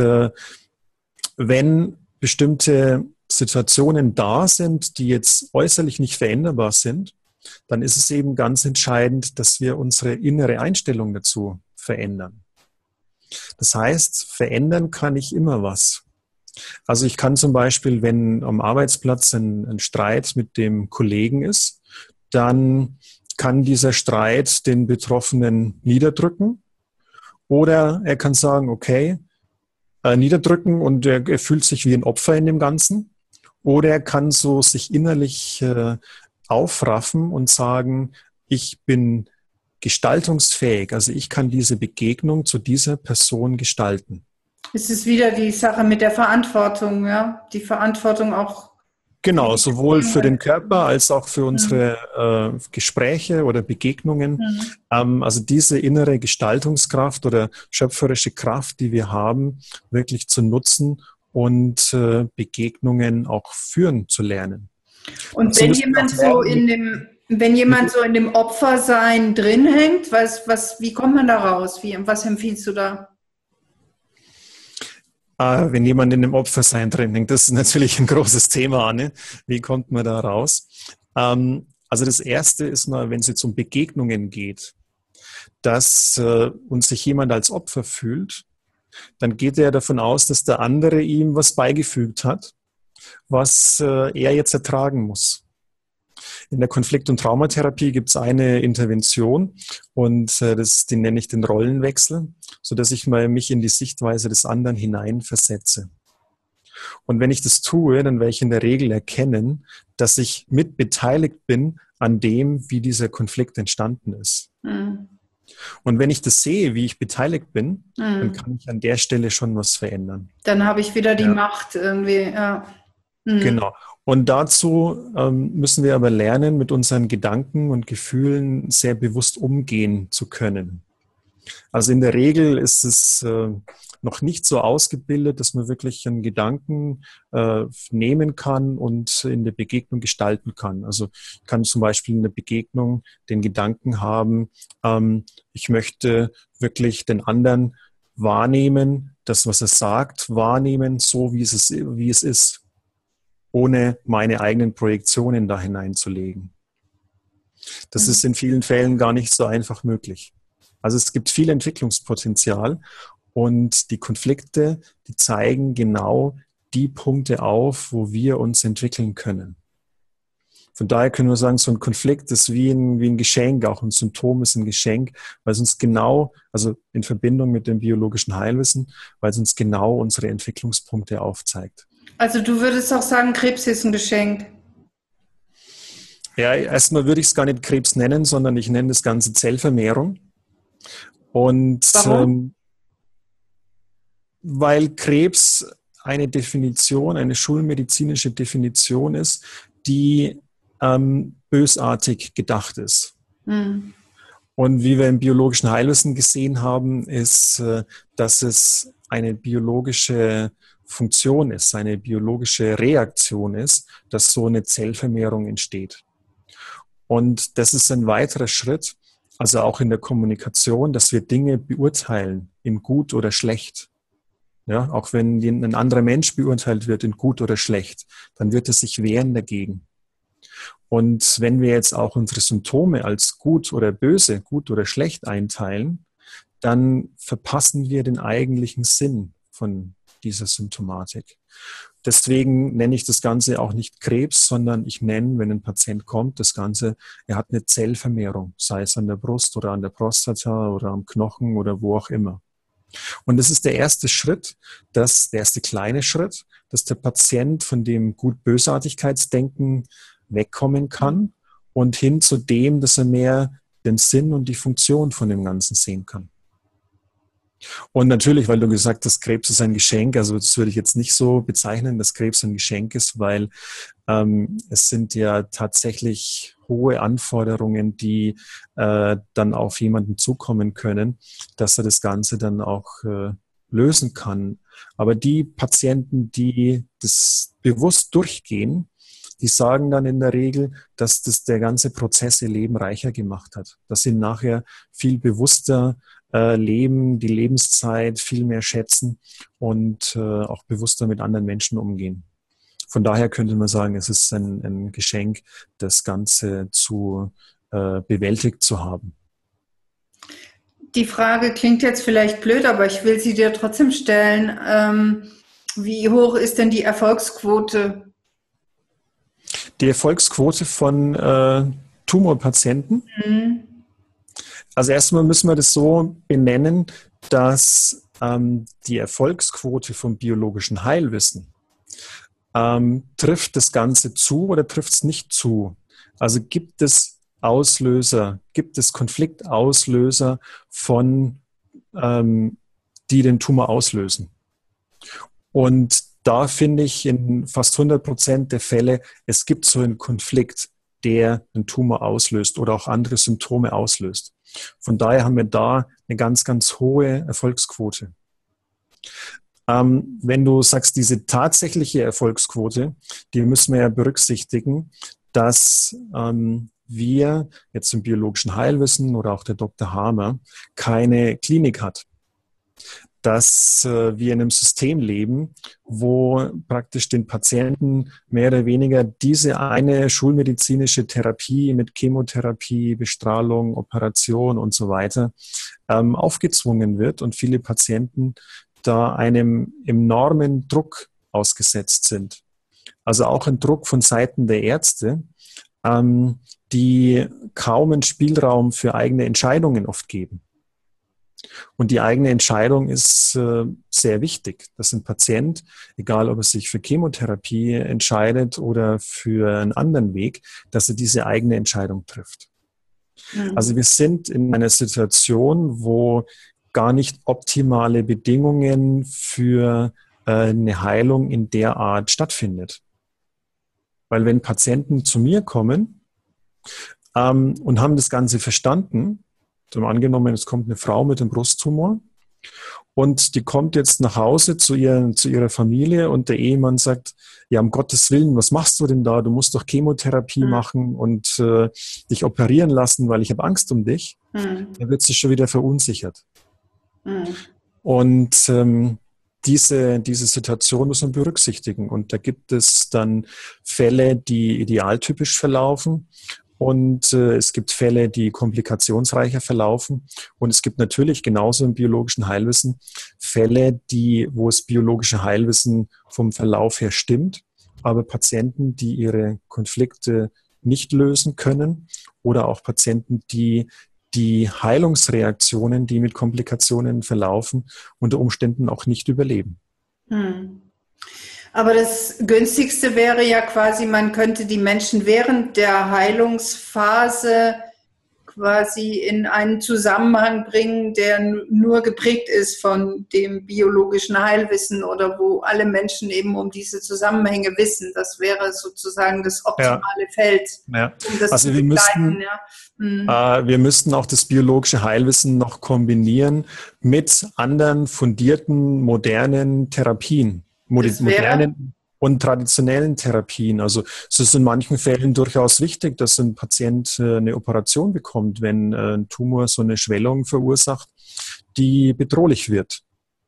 wenn bestimmte Situationen da sind, die jetzt äußerlich nicht veränderbar sind, dann ist es eben ganz entscheidend, dass wir unsere innere Einstellung dazu verändern. Das heißt, verändern kann ich immer was. Also ich kann zum Beispiel, wenn am Arbeitsplatz ein Streit mit dem Kollegen ist, dann kann dieser Streit den Betroffenen niederdrücken oder er kann sagen, okay, niederdrücken und er fühlt sich wie ein Opfer in dem Ganzen. Oder er kann so sich innerlich aufraffen und sagen, ich bin gestaltungsfähig, also ich kann diese Begegnung zu dieser Person gestalten. Es ist wieder die Sache mit der Verantwortung, ja, die Verantwortung auch. Genau, sowohl für den Körper als auch für unsere Gespräche oder Begegnungen. Also diese innere Gestaltungskraft oder schöpferische Kraft, die wir haben, wirklich zu nutzen und Begegnungen auch führen zu lernen. Und wenn jemand so in dem Opfersein drin hängt, wie kommt man da raus? Was empfiehlst du da? Wenn jemand in dem Opfersein drin hängt, das ist natürlich ein großes Thema, Anne. Wie kommt man da raus? Also das Erste ist mal, wenn es jetzt um Begegnungen geht, dass uns sich jemand als Opfer fühlt, dann geht er davon aus, dass der andere ihm was beigefügt hat, was er jetzt ertragen muss. In der Konflikt- und Traumatherapie gibt es eine Intervention und die nenne ich den Rollenwechsel, sodass ich mich in die Sichtweise des anderen hineinversetze. Und wenn ich das tue, dann werde ich in der Regel erkennen, dass ich mit beteiligt bin an dem, wie dieser Konflikt entstanden ist. Und wenn ich das sehe, wie ich beteiligt bin, dann kann ich an der Stelle schon was verändern. Dann habe ich wieder die Macht irgendwie. Ja. Genau. Und dazu müssen wir aber lernen, mit unseren Gedanken und Gefühlen sehr bewusst umgehen zu können. Also in der Regel ist es noch nicht so ausgebildet, dass man wirklich einen Gedanken nehmen kann und in der Begegnung gestalten kann. Also ich kann zum Beispiel in der Begegnung den Gedanken haben, ich möchte wirklich den anderen wahrnehmen, das, was er sagt, wahrnehmen, so wie es ist, ohne meine eigenen Projektionen da hineinzulegen. Das ist in vielen Fällen gar nicht so einfach möglich. Also es gibt viel Entwicklungspotenzial und die Konflikte, die zeigen genau die Punkte auf, wo wir uns entwickeln können. Von daher können wir sagen, so ein Konflikt ist wie ein Geschenk, auch ein Symptom ist ein Geschenk, weil es uns genau, also in Verbindung mit dem biologischen Heilwissen, weil es uns genau unsere Entwicklungspunkte aufzeigt. Also du würdest auch sagen, Krebs ist ein Geschenk. Ja, erstmal würde ich es gar nicht Krebs nennen, sondern ich nenne das Ganze Zellvermehrung. Und Warum? Weil Krebs eine Definition, eine schulmedizinische Definition ist, die bösartig gedacht ist. Hm. Und wie wir im biologischen Heilwissen gesehen haben, ist, dass es eine biologische Funktion ist, eine biologische Reaktion ist, dass so eine Zellvermehrung entsteht. Und das ist ein weiterer Schritt, also auch in der Kommunikation, dass wir Dinge beurteilen in gut oder schlecht. Ja, auch wenn ein anderer Mensch beurteilt wird in gut oder schlecht, dann wird er sich wehren dagegen. Und wenn wir jetzt auch unsere Symptome als gut oder böse, gut oder schlecht einteilen, dann verpassen wir den eigentlichen Sinn von dieser Symptomatik. Deswegen nenne ich das Ganze auch nicht Krebs, sondern ich nenne, wenn ein Patient kommt, das Ganze, er hat eine Zellvermehrung, sei es an der Brust oder an der Prostata oder am Knochen oder wo auch immer. Und das ist der erste Schritt, der erste kleine Schritt, dass der Patient von dem Gut-Bösartigkeitsdenken wegkommen kann und hin zu dem, dass er mehr den Sinn und die Funktion von dem Ganzen sehen kann. Und natürlich, weil du gesagt hast, Krebs ist ein Geschenk, also das würde ich jetzt nicht so bezeichnen, dass Krebs ein Geschenk ist, weil es sind ja tatsächlich hohe Anforderungen, die dann auf jemanden zukommen können, dass er das Ganze dann auch lösen kann. Aber die Patienten, die das bewusst durchgehen, die sagen dann in der Regel, dass das der ganze Prozess ihr Leben reicher gemacht hat, dass sie nachher viel bewusster leben, die Lebenszeit viel mehr schätzen und auch bewusster mit anderen Menschen umgehen. Von daher könnte man sagen, es ist ein Geschenk, das Ganze bewältigt zu haben. Die Frage klingt jetzt vielleicht blöd, aber ich will sie dir trotzdem stellen. Wie hoch ist denn die Erfolgsquote? Die Erfolgsquote von Tumorpatienten? Also erstmal müssen wir das so benennen, dass die Erfolgsquote vom biologischen Heilwissen trifft das Ganze zu oder trifft es nicht zu? Also gibt es Auslöser, gibt es Konfliktauslöser die den Tumor auslösen? Und da finde ich in fast 100% der Fälle, es gibt so einen Konflikt, der einen Tumor auslöst oder auch andere Symptome auslöst. Von daher haben wir da eine ganz, ganz hohe Erfolgsquote. Wenn du sagst, diese tatsächliche Erfolgsquote, die müssen wir ja berücksichtigen, dass wir jetzt im biologischen Heilwissen oder auch der Dr. Hamer keine Klinik hat. Dass wir in einem System leben, wo praktisch den Patienten mehr oder weniger diese eine schulmedizinische Therapie mit Chemotherapie, Bestrahlung, Operation und so weiter aufgezwungen wird und viele Patienten da einem enormen Druck ausgesetzt sind. Also auch ein Druck von Seiten der Ärzte, die kaum einen Spielraum für eigene Entscheidungen oft geben. Und die eigene Entscheidung ist sehr wichtig, dass ein Patient, egal ob er sich für Chemotherapie entscheidet oder für einen anderen Weg, dass er diese eigene Entscheidung trifft. Also wir sind in einer Situation, wo gar nicht optimale Bedingungen für eine Heilung in der Art stattfindet. Weil wenn Patienten zu mir kommen und haben das Ganze verstanden, angenommen, es kommt eine Frau mit einem Brusttumor und die kommt jetzt nach Hause zu ihrer Familie und der Ehemann sagt, ja, um Gottes Willen, was machst du denn da? Du musst doch Chemotherapie machen und dich operieren lassen, weil ich habe Angst um dich. Da wird sie schon wieder verunsichert. Und diese Situation muss man berücksichtigen. Und da gibt es dann Fälle, die idealtypisch verlaufen. Und es gibt Fälle, die komplikationsreicher verlaufen. Und es gibt natürlich genauso im biologischen Heilwissen Fälle, wo das biologische Heilwissen vom Verlauf her stimmt, aber Patienten, die ihre Konflikte nicht lösen können oder auch Patienten, die Heilungsreaktionen, die mit Komplikationen verlaufen, unter Umständen auch nicht überleben. Aber das Günstigste wäre ja quasi, man könnte die Menschen während der Heilungsphase quasi in einen Zusammenhang bringen, der nur geprägt ist von dem biologischen Heilwissen oder wo alle Menschen eben um diese Zusammenhänge wissen. Das wäre sozusagen das optimale Feld, um das zu begleiten. Wir müssten auch das biologische Heilwissen noch kombinieren mit anderen fundierten, modernen Therapien. Modernen und traditionellen Therapien. Also es ist in manchen Fällen durchaus wichtig, dass ein Patient eine Operation bekommt, wenn ein Tumor so eine Schwellung verursacht, die bedrohlich wird.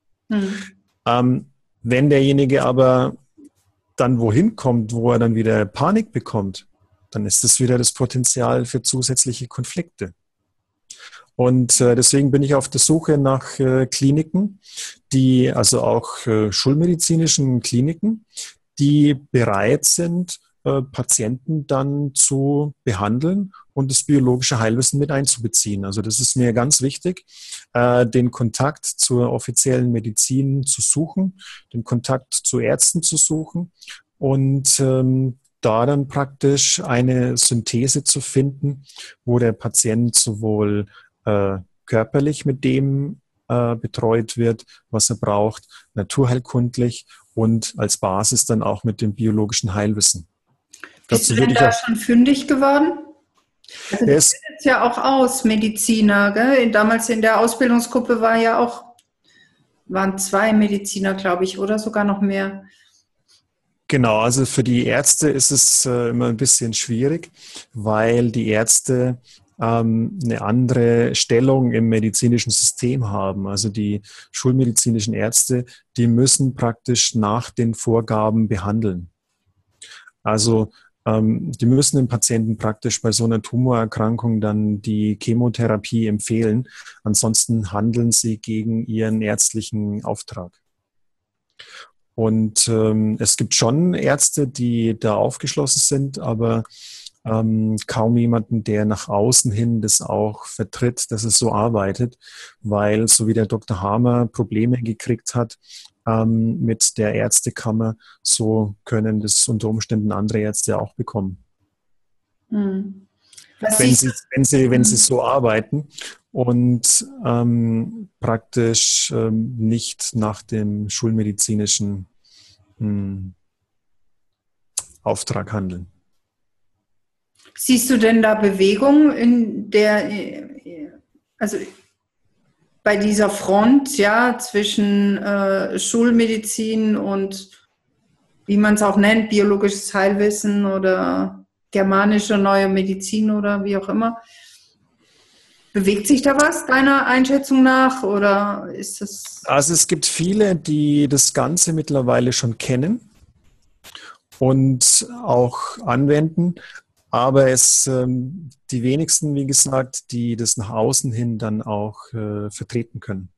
Wenn derjenige aber dann wohin kommt, wo er dann wieder Panik bekommt, dann ist das wieder das Potenzial für zusätzliche Konflikte. Und deswegen bin ich auf der Suche nach Kliniken, also auch schulmedizinischen Kliniken, die bereit sind, Patienten dann zu behandeln und das biologische Heilwissen mit einzubeziehen. Also das ist mir ganz wichtig, den Kontakt zur offiziellen Medizin zu suchen, den Kontakt zu Ärzten zu suchen und da dann praktisch eine Synthese zu finden, wo der Patient sowohl körperlich mit dem betreut wird, was er braucht, naturheilkundlich und als Basis dann auch mit dem biologischen Heilwissen. Bist du denn da schon fündig geworden? Also du bildest ja auch aus, Mediziner, gell? Damals in der Ausbildungsgruppe waren 2 Mediziner, glaube ich, oder sogar noch mehr. Genau, also für die Ärzte ist es immer ein bisschen schwierig, weil die Ärzte eine andere Stellung im medizinischen System haben. Also die schulmedizinischen Ärzte, die müssen praktisch nach den Vorgaben behandeln. Also die müssen dem Patienten praktisch bei so einer Tumorerkrankung dann die Chemotherapie empfehlen. Ansonsten handeln sie gegen ihren ärztlichen Auftrag. Und es gibt schon Ärzte, die da aufgeschlossen sind, aber kaum jemanden, der nach außen hin das auch vertritt, dass es so arbeitet, weil, so wie der Dr. Hamer Probleme gekriegt hat mit der Ärztekammer, so können das unter Umständen andere Ärzte auch bekommen. Wenn sie so arbeiten und praktisch nicht nach dem schulmedizinischen Auftrag handeln. Siehst du denn da Bewegung also bei dieser Front, ja, zwischen Schulmedizin und, wie man es auch nennt, biologisches Heilwissen oder germanische neue Medizin oder wie auch immer? Bewegt sich da was deiner Einschätzung nach oder ist das? Also es gibt viele, die das Ganze mittlerweile schon kennen und auch anwenden. Aber die wenigsten, wie gesagt, die das nach außen hin dann auch vertreten können.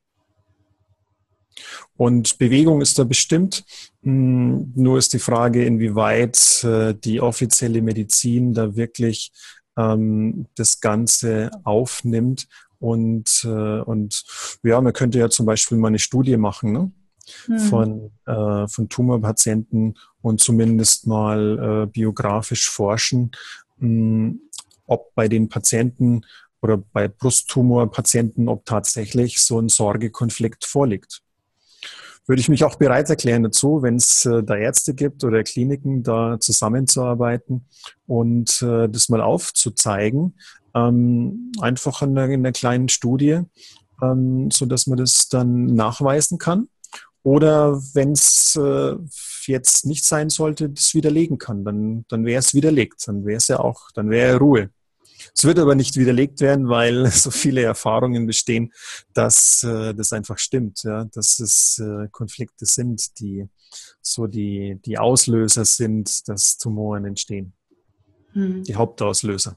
Und Bewegung ist da bestimmt. Nur ist die Frage, inwieweit die offizielle Medizin da wirklich das Ganze aufnimmt. Und ja, man könnte ja zum Beispiel mal eine Studie machen, ne? Von Tumorpatienten und zumindest mal biografisch forschen, ob bei den Patienten oder bei Brusttumorpatienten, ob tatsächlich so ein Sorgekonflikt vorliegt. Würde ich mich auch bereit erklären dazu, wenn es da Ärzte gibt oder Kliniken, da zusammenzuarbeiten und das mal aufzuzeigen, einfach in einer kleinen Studie, sodass man das dann nachweisen kann. Oder wenn es jetzt nicht sein sollte, das widerlegen kann, dann wäre es widerlegt, dann wäre Ruhe. Es wird aber nicht widerlegt werden, weil so viele Erfahrungen bestehen, dass das einfach stimmt, ja, dass es Konflikte sind, die so die Auslöser sind, dass Tumoren entstehen, die Hauptauslöser.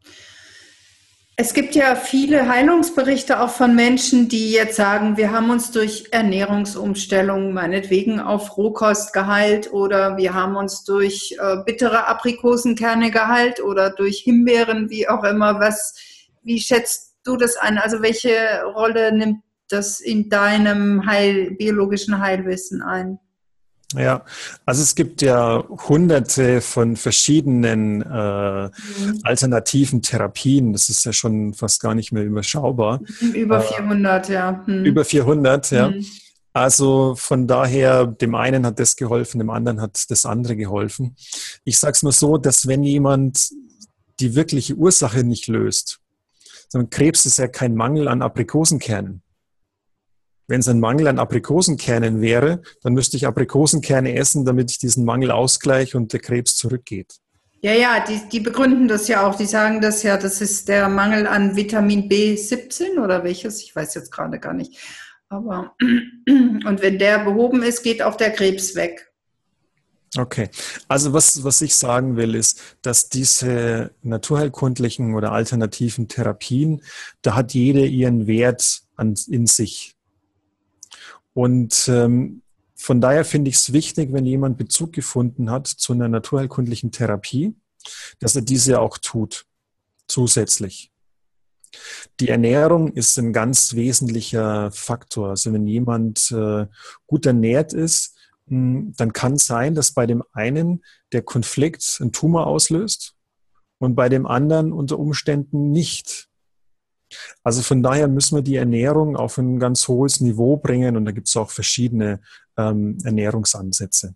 Es gibt ja viele Heilungsberichte auch von Menschen, die jetzt sagen, wir haben uns durch Ernährungsumstellung meinetwegen auf Rohkost geheilt oder wir haben uns durch bittere Aprikosenkerne geheilt oder durch Himbeeren, wie auch immer. Wie schätzt du das ein? Also welche Rolle nimmt das in deinem biologischen Heilwissen ein? Ja, also es gibt ja hunderte von verschiedenen alternativen Therapien. Das ist ja schon fast gar nicht mehr überschaubar. Über 400, ja. Über 400, ja. Also von daher, dem einen hat das geholfen, dem anderen hat das andere geholfen. Ich sage es mal so, dass wenn jemand die wirkliche Ursache nicht löst, sondern Krebs ist ja kein Mangel an Aprikosenkernen. Wenn es ein Mangel an Aprikosenkernen wäre, dann müsste ich Aprikosenkerne essen, damit ich diesen Mangel ausgleiche und der Krebs zurückgeht. Ja, die begründen das ja auch. Die sagen das ja, das ist der Mangel an Vitamin B17 oder welches? Ich weiß jetzt gerade gar nicht. Aber und wenn der behoben ist, geht auch der Krebs weg. Okay, also was ich sagen will, ist, dass diese naturheilkundlichen oder alternativen Therapien, da hat jede ihren Wert in sich. Und von daher finde ich es wichtig, wenn jemand Bezug gefunden hat zu einer naturheilkundlichen Therapie, dass er diese auch tut, zusätzlich. Die Ernährung ist ein ganz wesentlicher Faktor. Also wenn jemand gut ernährt ist, dann kann es sein, dass bei dem einen der Konflikt einen Tumor auslöst und bei dem anderen unter Umständen nicht. Also von daher müssen wir die Ernährung auf ein ganz hohes Niveau bringen und da gibt es auch verschiedene Ernährungsansätze.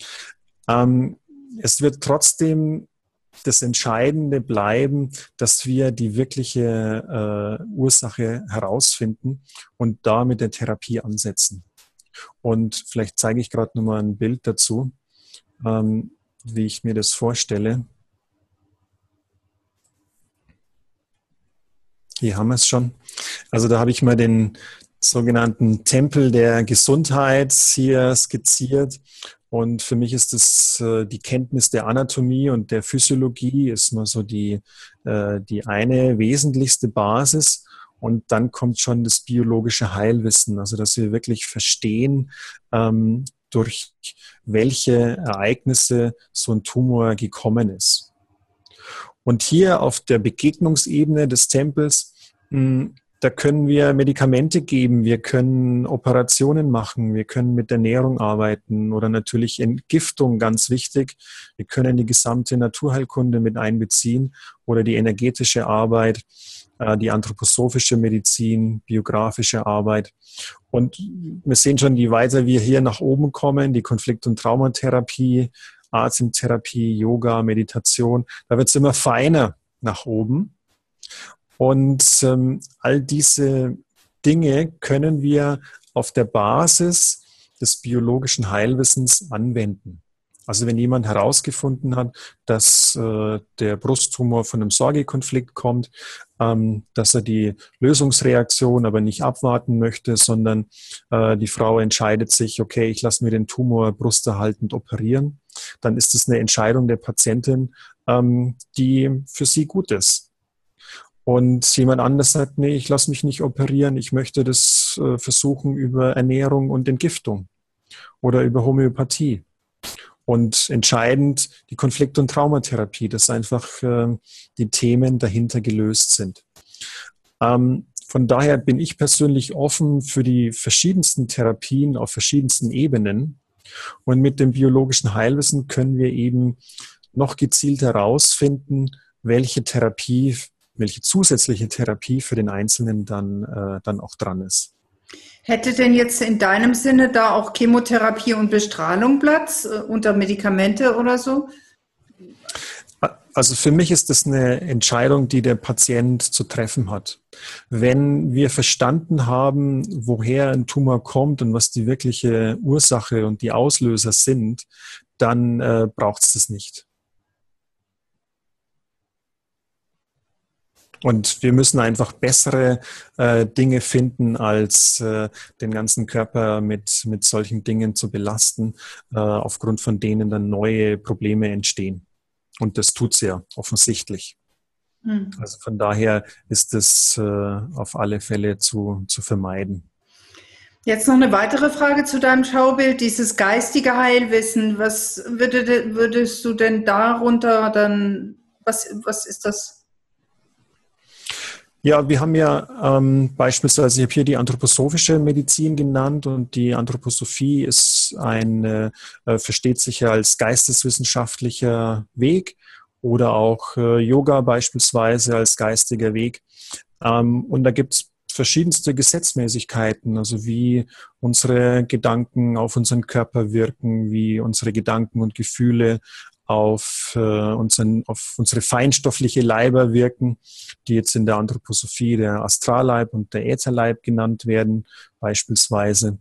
Es wird trotzdem das Entscheidende bleiben, dass wir die wirkliche Ursache herausfinden und da mit der Therapie ansetzen. Und vielleicht zeige ich gerade nochmal ein Bild dazu, wie ich mir das vorstelle. Hier haben wir es schon. Also da habe ich mal den sogenannten Tempel der Gesundheit hier skizziert. Und für mich ist das die Kenntnis der Anatomie und der Physiologie ist mal so die eine wesentlichste Basis. Und dann kommt schon das biologische Heilwissen, also dass wir wirklich verstehen, durch welche Ereignisse so ein Tumor gekommen ist. Und hier auf der Begegnungsebene des Tempels, da können wir Medikamente geben, wir können Operationen machen, wir können mit Ernährung arbeiten oder natürlich Entgiftung, ganz wichtig. Wir können die gesamte Naturheilkunde mit einbeziehen oder die energetische Arbeit, die anthroposophische Medizin, biografische Arbeit. Und wir sehen schon, je weiter wir hier nach oben kommen, die Konflikt- und Traumatherapie, Atemtherapie, Yoga, Meditation, da wird es immer feiner nach oben. Und all diese Dinge können wir auf der Basis des biologischen Heilwissens anwenden. Also wenn jemand herausgefunden hat, dass der Brusttumor von einem Sorgekonflikt kommt, dass er die Lösungsreaktion aber nicht abwarten möchte, sondern die Frau entscheidet sich, okay, ich lasse mir den Tumor brusterhaltend operieren, dann ist es eine Entscheidung der Patientin, die für sie gut ist. Und jemand anders sagt, nee, ich lasse mich nicht operieren, ich möchte das versuchen über Ernährung und Entgiftung oder über Homöopathie. Und entscheidend die Konflikt- und Traumatherapie, dass einfach die Themen dahinter gelöst sind. Von daher bin ich persönlich offen für die verschiedensten Therapien auf verschiedensten Ebenen. Und mit dem biologischen Heilwissen können wir eben noch gezielt herausfinden, welche zusätzliche Therapie für den Einzelnen dann auch dran ist. Hätte denn jetzt in deinem Sinne da auch Chemotherapie und Bestrahlung Platz unter Medikamente oder so? Also für mich ist das eine Entscheidung, die der Patient zu treffen hat. Wenn wir verstanden haben, woher ein Tumor kommt und was die wirkliche Ursache und die Auslöser sind, dann braucht es das nicht. Und wir müssen einfach bessere Dinge finden, als den ganzen Körper mit solchen Dingen zu belasten, aufgrund von denen dann neue Probleme entstehen. Und das tut's ja offensichtlich. Also von daher ist es auf alle Fälle zu vermeiden. Jetzt noch eine weitere Frage zu deinem Schaubild, dieses geistige Heilwissen. Was würdest du denn darunter dann, was ist das? Ja, wir haben ja beispielsweise, ich habe hier die anthroposophische Medizin genannt, und die Anthroposophie ist versteht sich ja als geisteswissenschaftlicher Weg, oder auch Yoga beispielsweise als geistiger Weg. Und da gibt es verschiedenste Gesetzmäßigkeiten, also wie unsere Gedanken auf unseren Körper wirken, wie unsere Gedanken und Gefühle auf unsere feinstoffliche Leiber wirken, die jetzt in der Anthroposophie der Astralleib und der Ätherleib genannt werden, beispielsweise.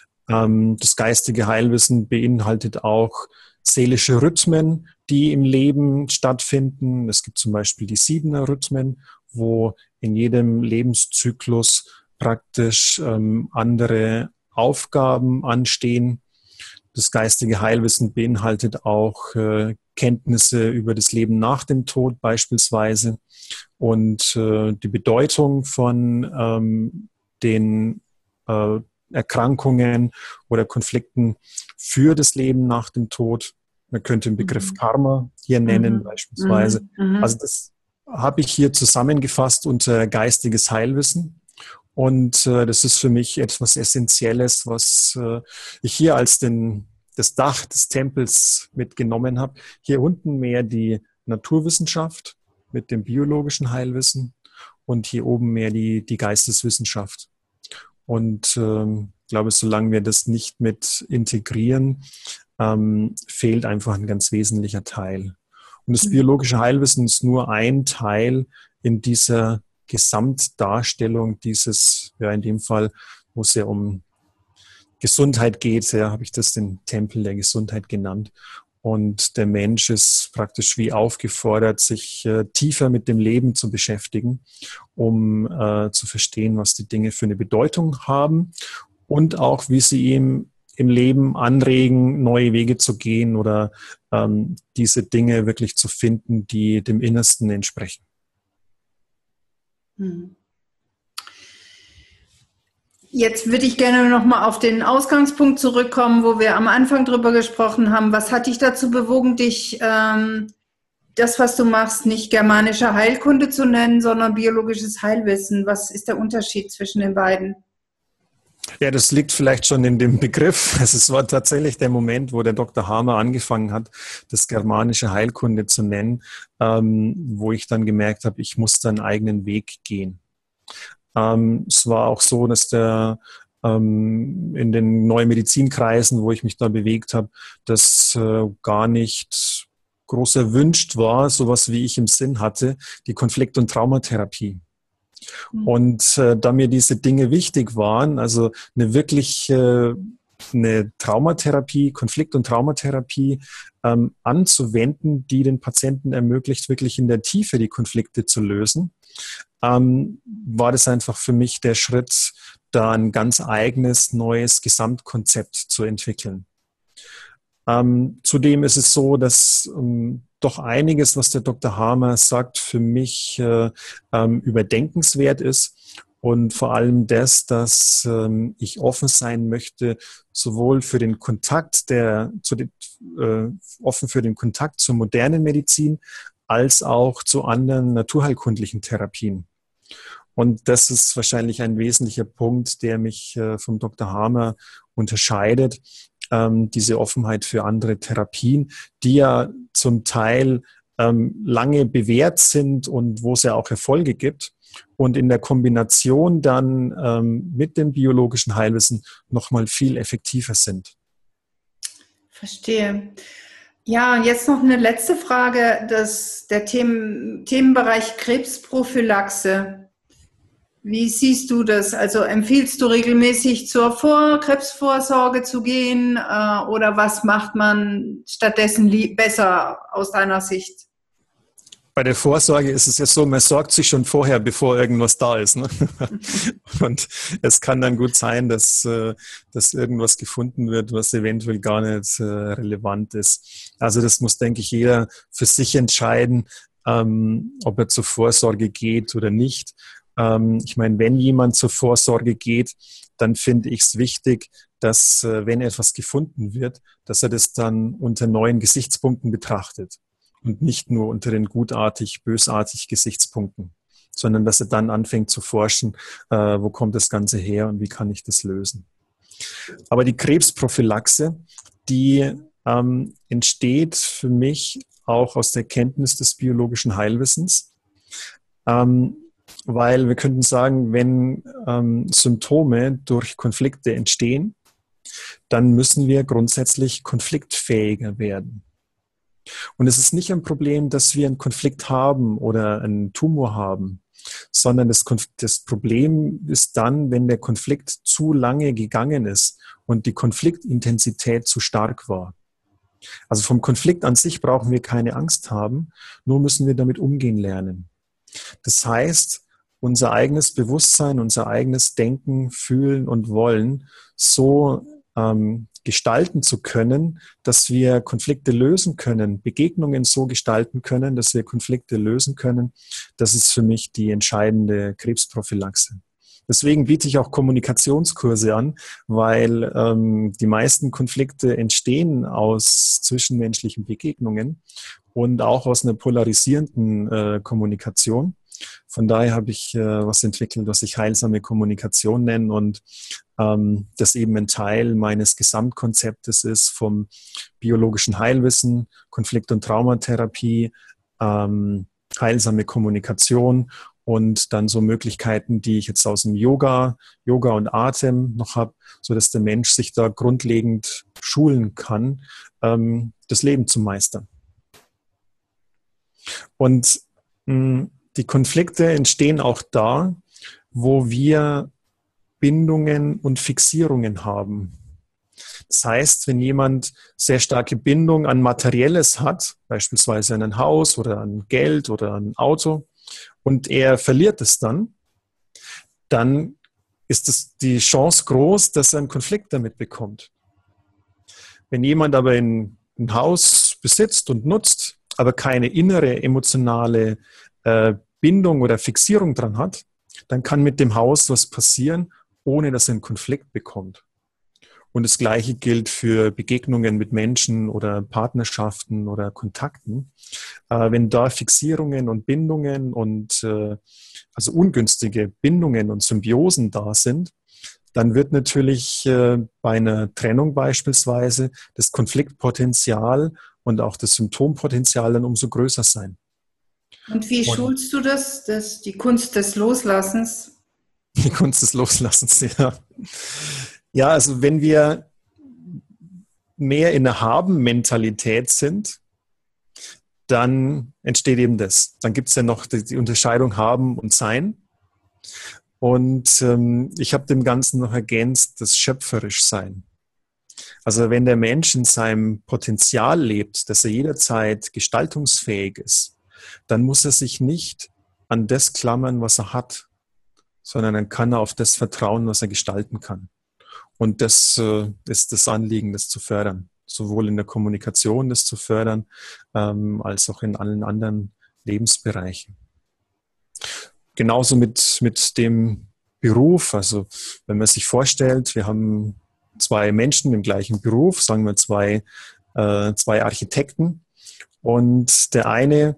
Das geistige Heilwissen beinhaltet auch seelische Rhythmen, die im Leben stattfinden. Es gibt zum Beispiel die Siebener Rhythmen, wo in jedem Lebenszyklus praktisch andere Aufgaben anstehen. Das geistige Heilwissen beinhaltet auch Kenntnisse über das Leben nach dem Tod beispielsweise und die Bedeutung von den Erkrankungen oder Konflikten für das Leben nach dem Tod. Man könnte den Begriff Karma hier nennen beispielsweise. Also das habe ich hier zusammengefasst unter geistiges Heilwissen. Und das ist für mich etwas Essentielles, was ich hier als das Dach des Tempels mitgenommen habe. Hier unten mehr die Naturwissenschaft mit dem biologischen Heilwissen und hier oben mehr die Geisteswissenschaft. Und ich glaube, solange wir das nicht mit integrieren, fehlt einfach ein ganz wesentlicher Teil. Und das biologische Heilwissen ist nur ein Teil in dieser Gesamtdarstellung dieses, ja in dem Fall, wo es ja um Gesundheit geht, ja, habe ich das den Tempel der Gesundheit genannt. Und der Mensch ist praktisch wie aufgefordert, sich tiefer mit dem Leben zu beschäftigen, um zu verstehen, was die Dinge für eine Bedeutung haben und auch, wie sie ihm im Leben anregen, neue Wege zu gehen oder diese Dinge wirklich zu finden, die dem Innersten entsprechen. Jetzt würde ich gerne nochmal auf den Ausgangspunkt zurückkommen, wo wir am Anfang drüber gesprochen haben. Was hat dich dazu bewogen, dich das, was du machst, nicht germanische Heilkunde zu nennen, sondern biologisches Heilwissen? Was ist der Unterschied zwischen den beiden? Ja, das liegt vielleicht schon in dem Begriff. Also es war tatsächlich der Moment, wo der Dr. Hamer angefangen hat, das germanische Heilkunde zu nennen, wo ich dann gemerkt habe, ich muss da einen eigenen Weg gehen. Es war auch so, dass in den neuen Medizinkreisen, wo ich mich da bewegt habe, das gar nicht groß erwünscht war, sowas wie ich im Sinn hatte, die Konflikt- und Traumatherapie. Und da mir diese Dinge wichtig waren, also eine Traumatherapie, Konflikt- und Traumatherapie anzuwenden, die den Patienten ermöglicht, wirklich in der Tiefe die Konflikte zu lösen, war das einfach für mich der Schritt, da ein ganz eigenes, neues Gesamtkonzept zu entwickeln. Zudem ist es so, dass doch einiges, was der Dr. Hamer sagt, für mich überdenkenswert ist. Und vor allem das, dass ich offen sein möchte, sowohl für den Kontakt offen für den Kontakt zur modernen Medizin, als auch zu anderen naturheilkundlichen Therapien. Und das ist wahrscheinlich ein wesentlicher Punkt, der mich vom Dr. Hamer unterscheidet. Diese Offenheit für andere Therapien, die ja zum Teil lange bewährt sind und wo es ja auch Erfolge gibt und in der Kombination dann mit dem biologischen Heilwissen nochmal viel effektiver sind. Verstehe. Ja, jetzt noch eine letzte Frage, der Themenbereich Krebsprophylaxe. Wie siehst du das? Also empfiehlst du regelmäßig zur Krebsvorsorge zu gehen oder was macht man stattdessen besser aus deiner Sicht? Bei der Vorsorge ist es ja so, man sorgt sich schon vorher, bevor irgendwas da ist. Ne? Und es kann dann gut sein, dass irgendwas gefunden wird, was eventuell gar nicht relevant ist. Also das muss, denke ich, jeder für sich entscheiden, ob er zur Vorsorge geht oder nicht. Ich meine, wenn jemand zur Vorsorge geht, dann finde ich es wichtig, dass, wenn etwas gefunden wird, dass er das dann unter neuen Gesichtspunkten betrachtet. Und nicht nur unter den gutartig, bösartig Gesichtspunkten, sondern dass er dann anfängt zu forschen, wo kommt das Ganze her und wie kann ich das lösen. Aber die Krebsprophylaxe, die entsteht für mich auch aus der Kenntnis des biologischen Heilwissens, weil wir könnten sagen, wenn Symptome durch Konflikte entstehen, dann müssen wir grundsätzlich konfliktfähiger werden. Und es ist nicht ein Problem, dass wir einen Konflikt haben oder einen Tumor haben, sondern das Problem ist dann, wenn der Konflikt zu lange gegangen ist und die Konfliktintensität zu stark war. Also vom Konflikt an sich brauchen wir keine Angst haben, nur müssen wir damit umgehen lernen. Das heißt, unser eigenes Bewusstsein, unser eigenes Denken, Fühlen und Wollen so gestalten zu können, dass wir Konflikte lösen können, Begegnungen so gestalten können, dass wir Konflikte lösen können, das ist für mich die entscheidende Krebsprophylaxe. Deswegen biete ich auch Kommunikationskurse an, weil die meisten Konflikte entstehen aus zwischenmenschlichen Begegnungen und auch aus einer polarisierenden Kommunikation. Von daher habe ich was entwickelt, was ich heilsame Kommunikation nenne und das eben ein Teil meines Gesamtkonzeptes ist vom biologischen Heilwissen, Konflikt- und Traumatherapie, heilsame Kommunikation und dann so Möglichkeiten, die ich jetzt aus dem Yoga und Atem noch habe, sodass der Mensch sich da grundlegend schulen kann, das Leben zu meistern. Und die Konflikte entstehen auch da, wo wir Bindungen und Fixierungen haben. Das heißt, wenn jemand sehr starke Bindung an Materielles hat, beispielsweise an ein Haus oder an Geld oder an ein Auto, und er verliert es dann ist es die Chance groß, dass er einen Konflikt damit bekommt. Wenn jemand aber ein Haus besitzt und nutzt, aber keine innere emotionale Bindung oder Fixierung dran hat, dann kann mit dem Haus was passieren, ohne dass er einen Konflikt bekommt. Und das Gleiche gilt für Begegnungen mit Menschen oder Partnerschaften oder Kontakten. Wenn da Fixierungen und Bindungen und also ungünstige Bindungen und Symbiosen da sind, dann wird natürlich bei einer Trennung beispielsweise das Konfliktpotenzial und auch das Symptompotenzial dann umso größer sein. Und wie schulst du die Kunst des Loslassens? Die Kunst des Loslassens, ja. Ja, also wenn wir mehr in der Haben-Mentalität sind, dann entsteht eben das. Dann gibt es ja noch die Unterscheidung Haben und Sein. Und ich habe dem Ganzen noch ergänzt, das Schöpferischsein. Also wenn der Mensch in seinem Potenzial lebt, dass er jederzeit gestaltungsfähig ist, dann muss er sich nicht an das klammern, was er hat, sondern dann kann er auf das vertrauen, was er gestalten kann. Und das ist das Anliegen, das zu fördern. Sowohl in der Kommunikation das zu fördern, als auch in allen anderen Lebensbereichen. Genauso mit dem Beruf. Also wenn man sich vorstellt, wir haben zwei Menschen im gleichen Beruf, sagen wir zwei Architekten. Und der eine,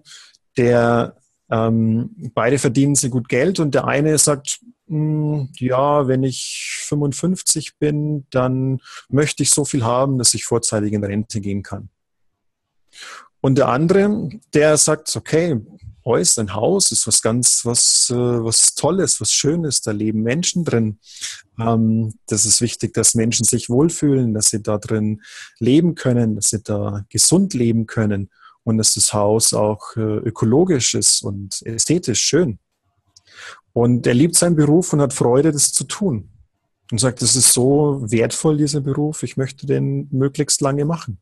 beide verdienen sehr gut Geld und der eine sagt, ja, wenn ich 55 bin, dann möchte ich so viel haben, dass ich vorzeitig in Rente gehen kann. Und der andere, der sagt, okay, ein Haus ist was Tolles, was Schönes, da leben Menschen drin. Das ist wichtig, dass Menschen sich wohlfühlen, dass sie da drin leben können, dass sie da gesund leben können und dass das Haus auch ökologisch ist und ästhetisch schön. Und er liebt seinen Beruf und hat Freude, das zu tun. Und sagt, das ist so wertvoll, dieser Beruf, ich möchte den möglichst lange machen.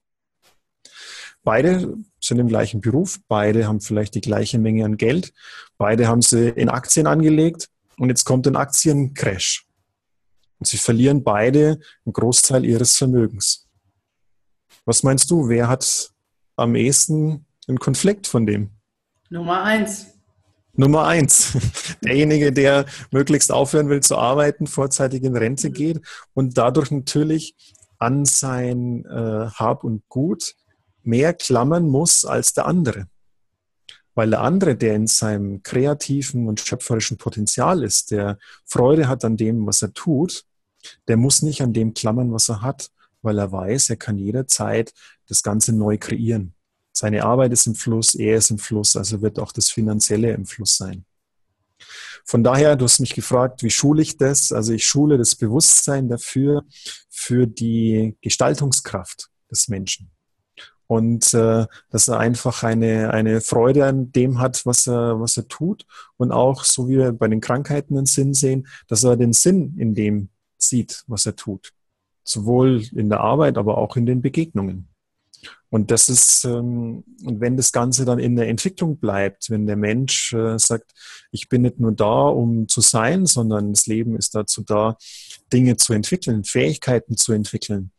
Beide sind im gleichen Beruf, beide haben vielleicht die gleiche Menge an Geld, beide haben sie in Aktien angelegt und jetzt kommt ein Aktiencrash. Und sie verlieren beide einen Großteil ihres Vermögens. Was meinst du, wer hat am ehesten einen Konflikt von dem? Nummer 1. Nummer 1. Derjenige, der möglichst aufhören will zu arbeiten, vorzeitig in Rente geht und dadurch natürlich an sein Hab und Gut mehr klammern muss als der andere. Weil der andere, der in seinem kreativen und schöpferischen Potenzial ist, der Freude hat an dem, was er tut, der muss nicht an dem klammern, was er hat, weil er weiß, er kann jederzeit das Ganze neu kreieren. Seine Arbeit ist im Fluss, er ist im Fluss, also wird auch das Finanzielle im Fluss sein. Von daher, du hast mich gefragt, wie schule ich das? Also ich schule das Bewusstsein dafür, für die Gestaltungskraft des Menschen. Und dass er einfach eine Freude an dem hat, was er tut. Und auch, so wie wir bei den Krankheiten einen Sinn sehen, dass er den Sinn in dem sieht, was er tut. Sowohl in der Arbeit, aber auch in den Begegnungen. Und das ist, und wenn das Ganze dann in der Entwicklung bleibt, wenn der Mensch sagt, ich bin nicht nur da, um zu sein, sondern das Leben ist dazu da, Dinge zu entwickeln, Fähigkeiten zu entwickeln,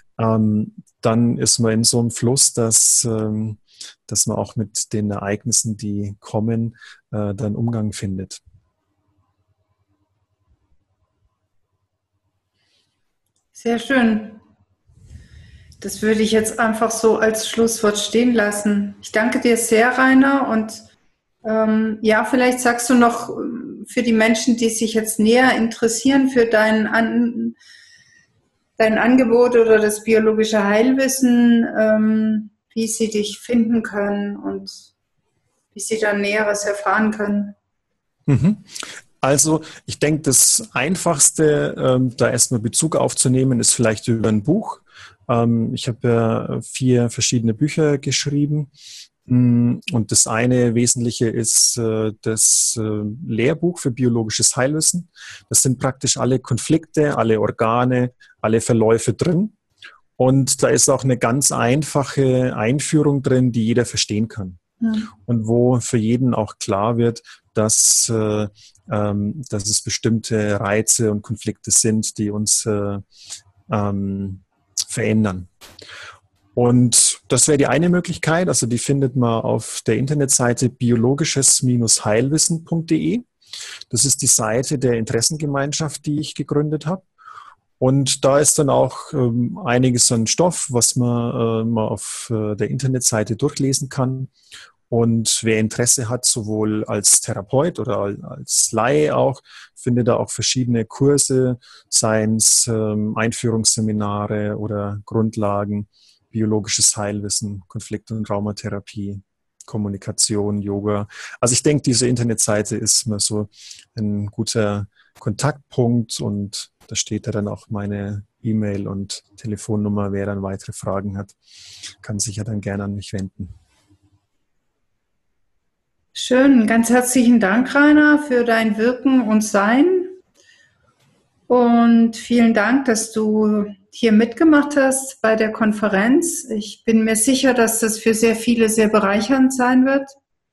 dann ist man in so einem Fluss, dass man auch mit den Ereignissen, die kommen, dann Umgang findet. Sehr schön. Das würde ich jetzt einfach so als Schlusswort stehen lassen. Ich danke dir sehr, Rainer. Und ja, vielleicht sagst du noch für die Menschen, die sich jetzt näher interessieren für dein Angebot oder das biologische Heilwissen, wie sie dich finden können und wie sie dann Näheres erfahren können. Also ich denke, das Einfachste, da erstmal Bezug aufzunehmen, ist vielleicht über ein Buch. Ich habe ja 4 verschiedene Bücher geschrieben. Und das eine Wesentliche ist das Lehrbuch für biologisches Heilwissen. Das sind praktisch alle Konflikte, alle Organe, alle Verläufe drin. Und da ist auch eine ganz einfache Einführung drin, die jeder verstehen kann. Ja. Und wo für jeden auch klar wird, dass es bestimmte Reize und Konflikte sind, die uns verändern. Und das wäre die eine Möglichkeit, also die findet man auf der Internetseite biologisches-heilwissen.de. Das ist die Seite der Interessengemeinschaft, die ich gegründet habe. Und da ist dann auch einiges an Stoff, was man mal auf der Internetseite durchlesen kann. Und wer Interesse hat, sowohl als Therapeut oder als Laie auch, findet da auch verschiedene Kurse, seien es Einführungsseminare oder Grundlagen, biologisches Heilwissen, Konflikt- und Traumatherapie, Kommunikation, Yoga. Also ich denke, diese Internetseite ist mal so ein guter Kontaktpunkt und da steht ja dann auch meine E-Mail und Telefonnummer. Wer dann weitere Fragen hat, kann sich ja dann gerne an mich wenden. Schön, ganz herzlichen Dank, Rainer, für dein Wirken und Sein. Und vielen Dank, dass du hier mitgemacht hast bei der Konferenz. Ich bin mir sicher, dass das für sehr viele sehr bereichernd sein wird.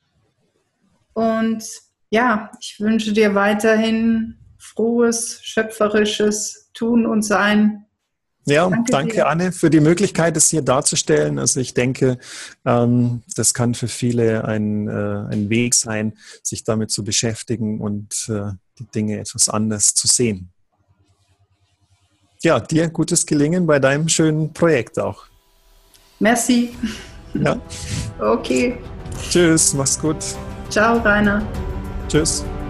Und ja, ich wünsche dir weiterhin frohes, schöpferisches Tun und Sein. Ja, danke Anne für die Möglichkeit, das hier darzustellen. Also ich denke, das kann für viele ein Weg sein, sich damit zu beschäftigen und die Dinge etwas anders zu sehen. Ja, dir gutes Gelingen bei deinem schönen Projekt auch. Merci. Ja. Okay. Tschüss, mach's gut. Ciao, Rainer. Tschüss.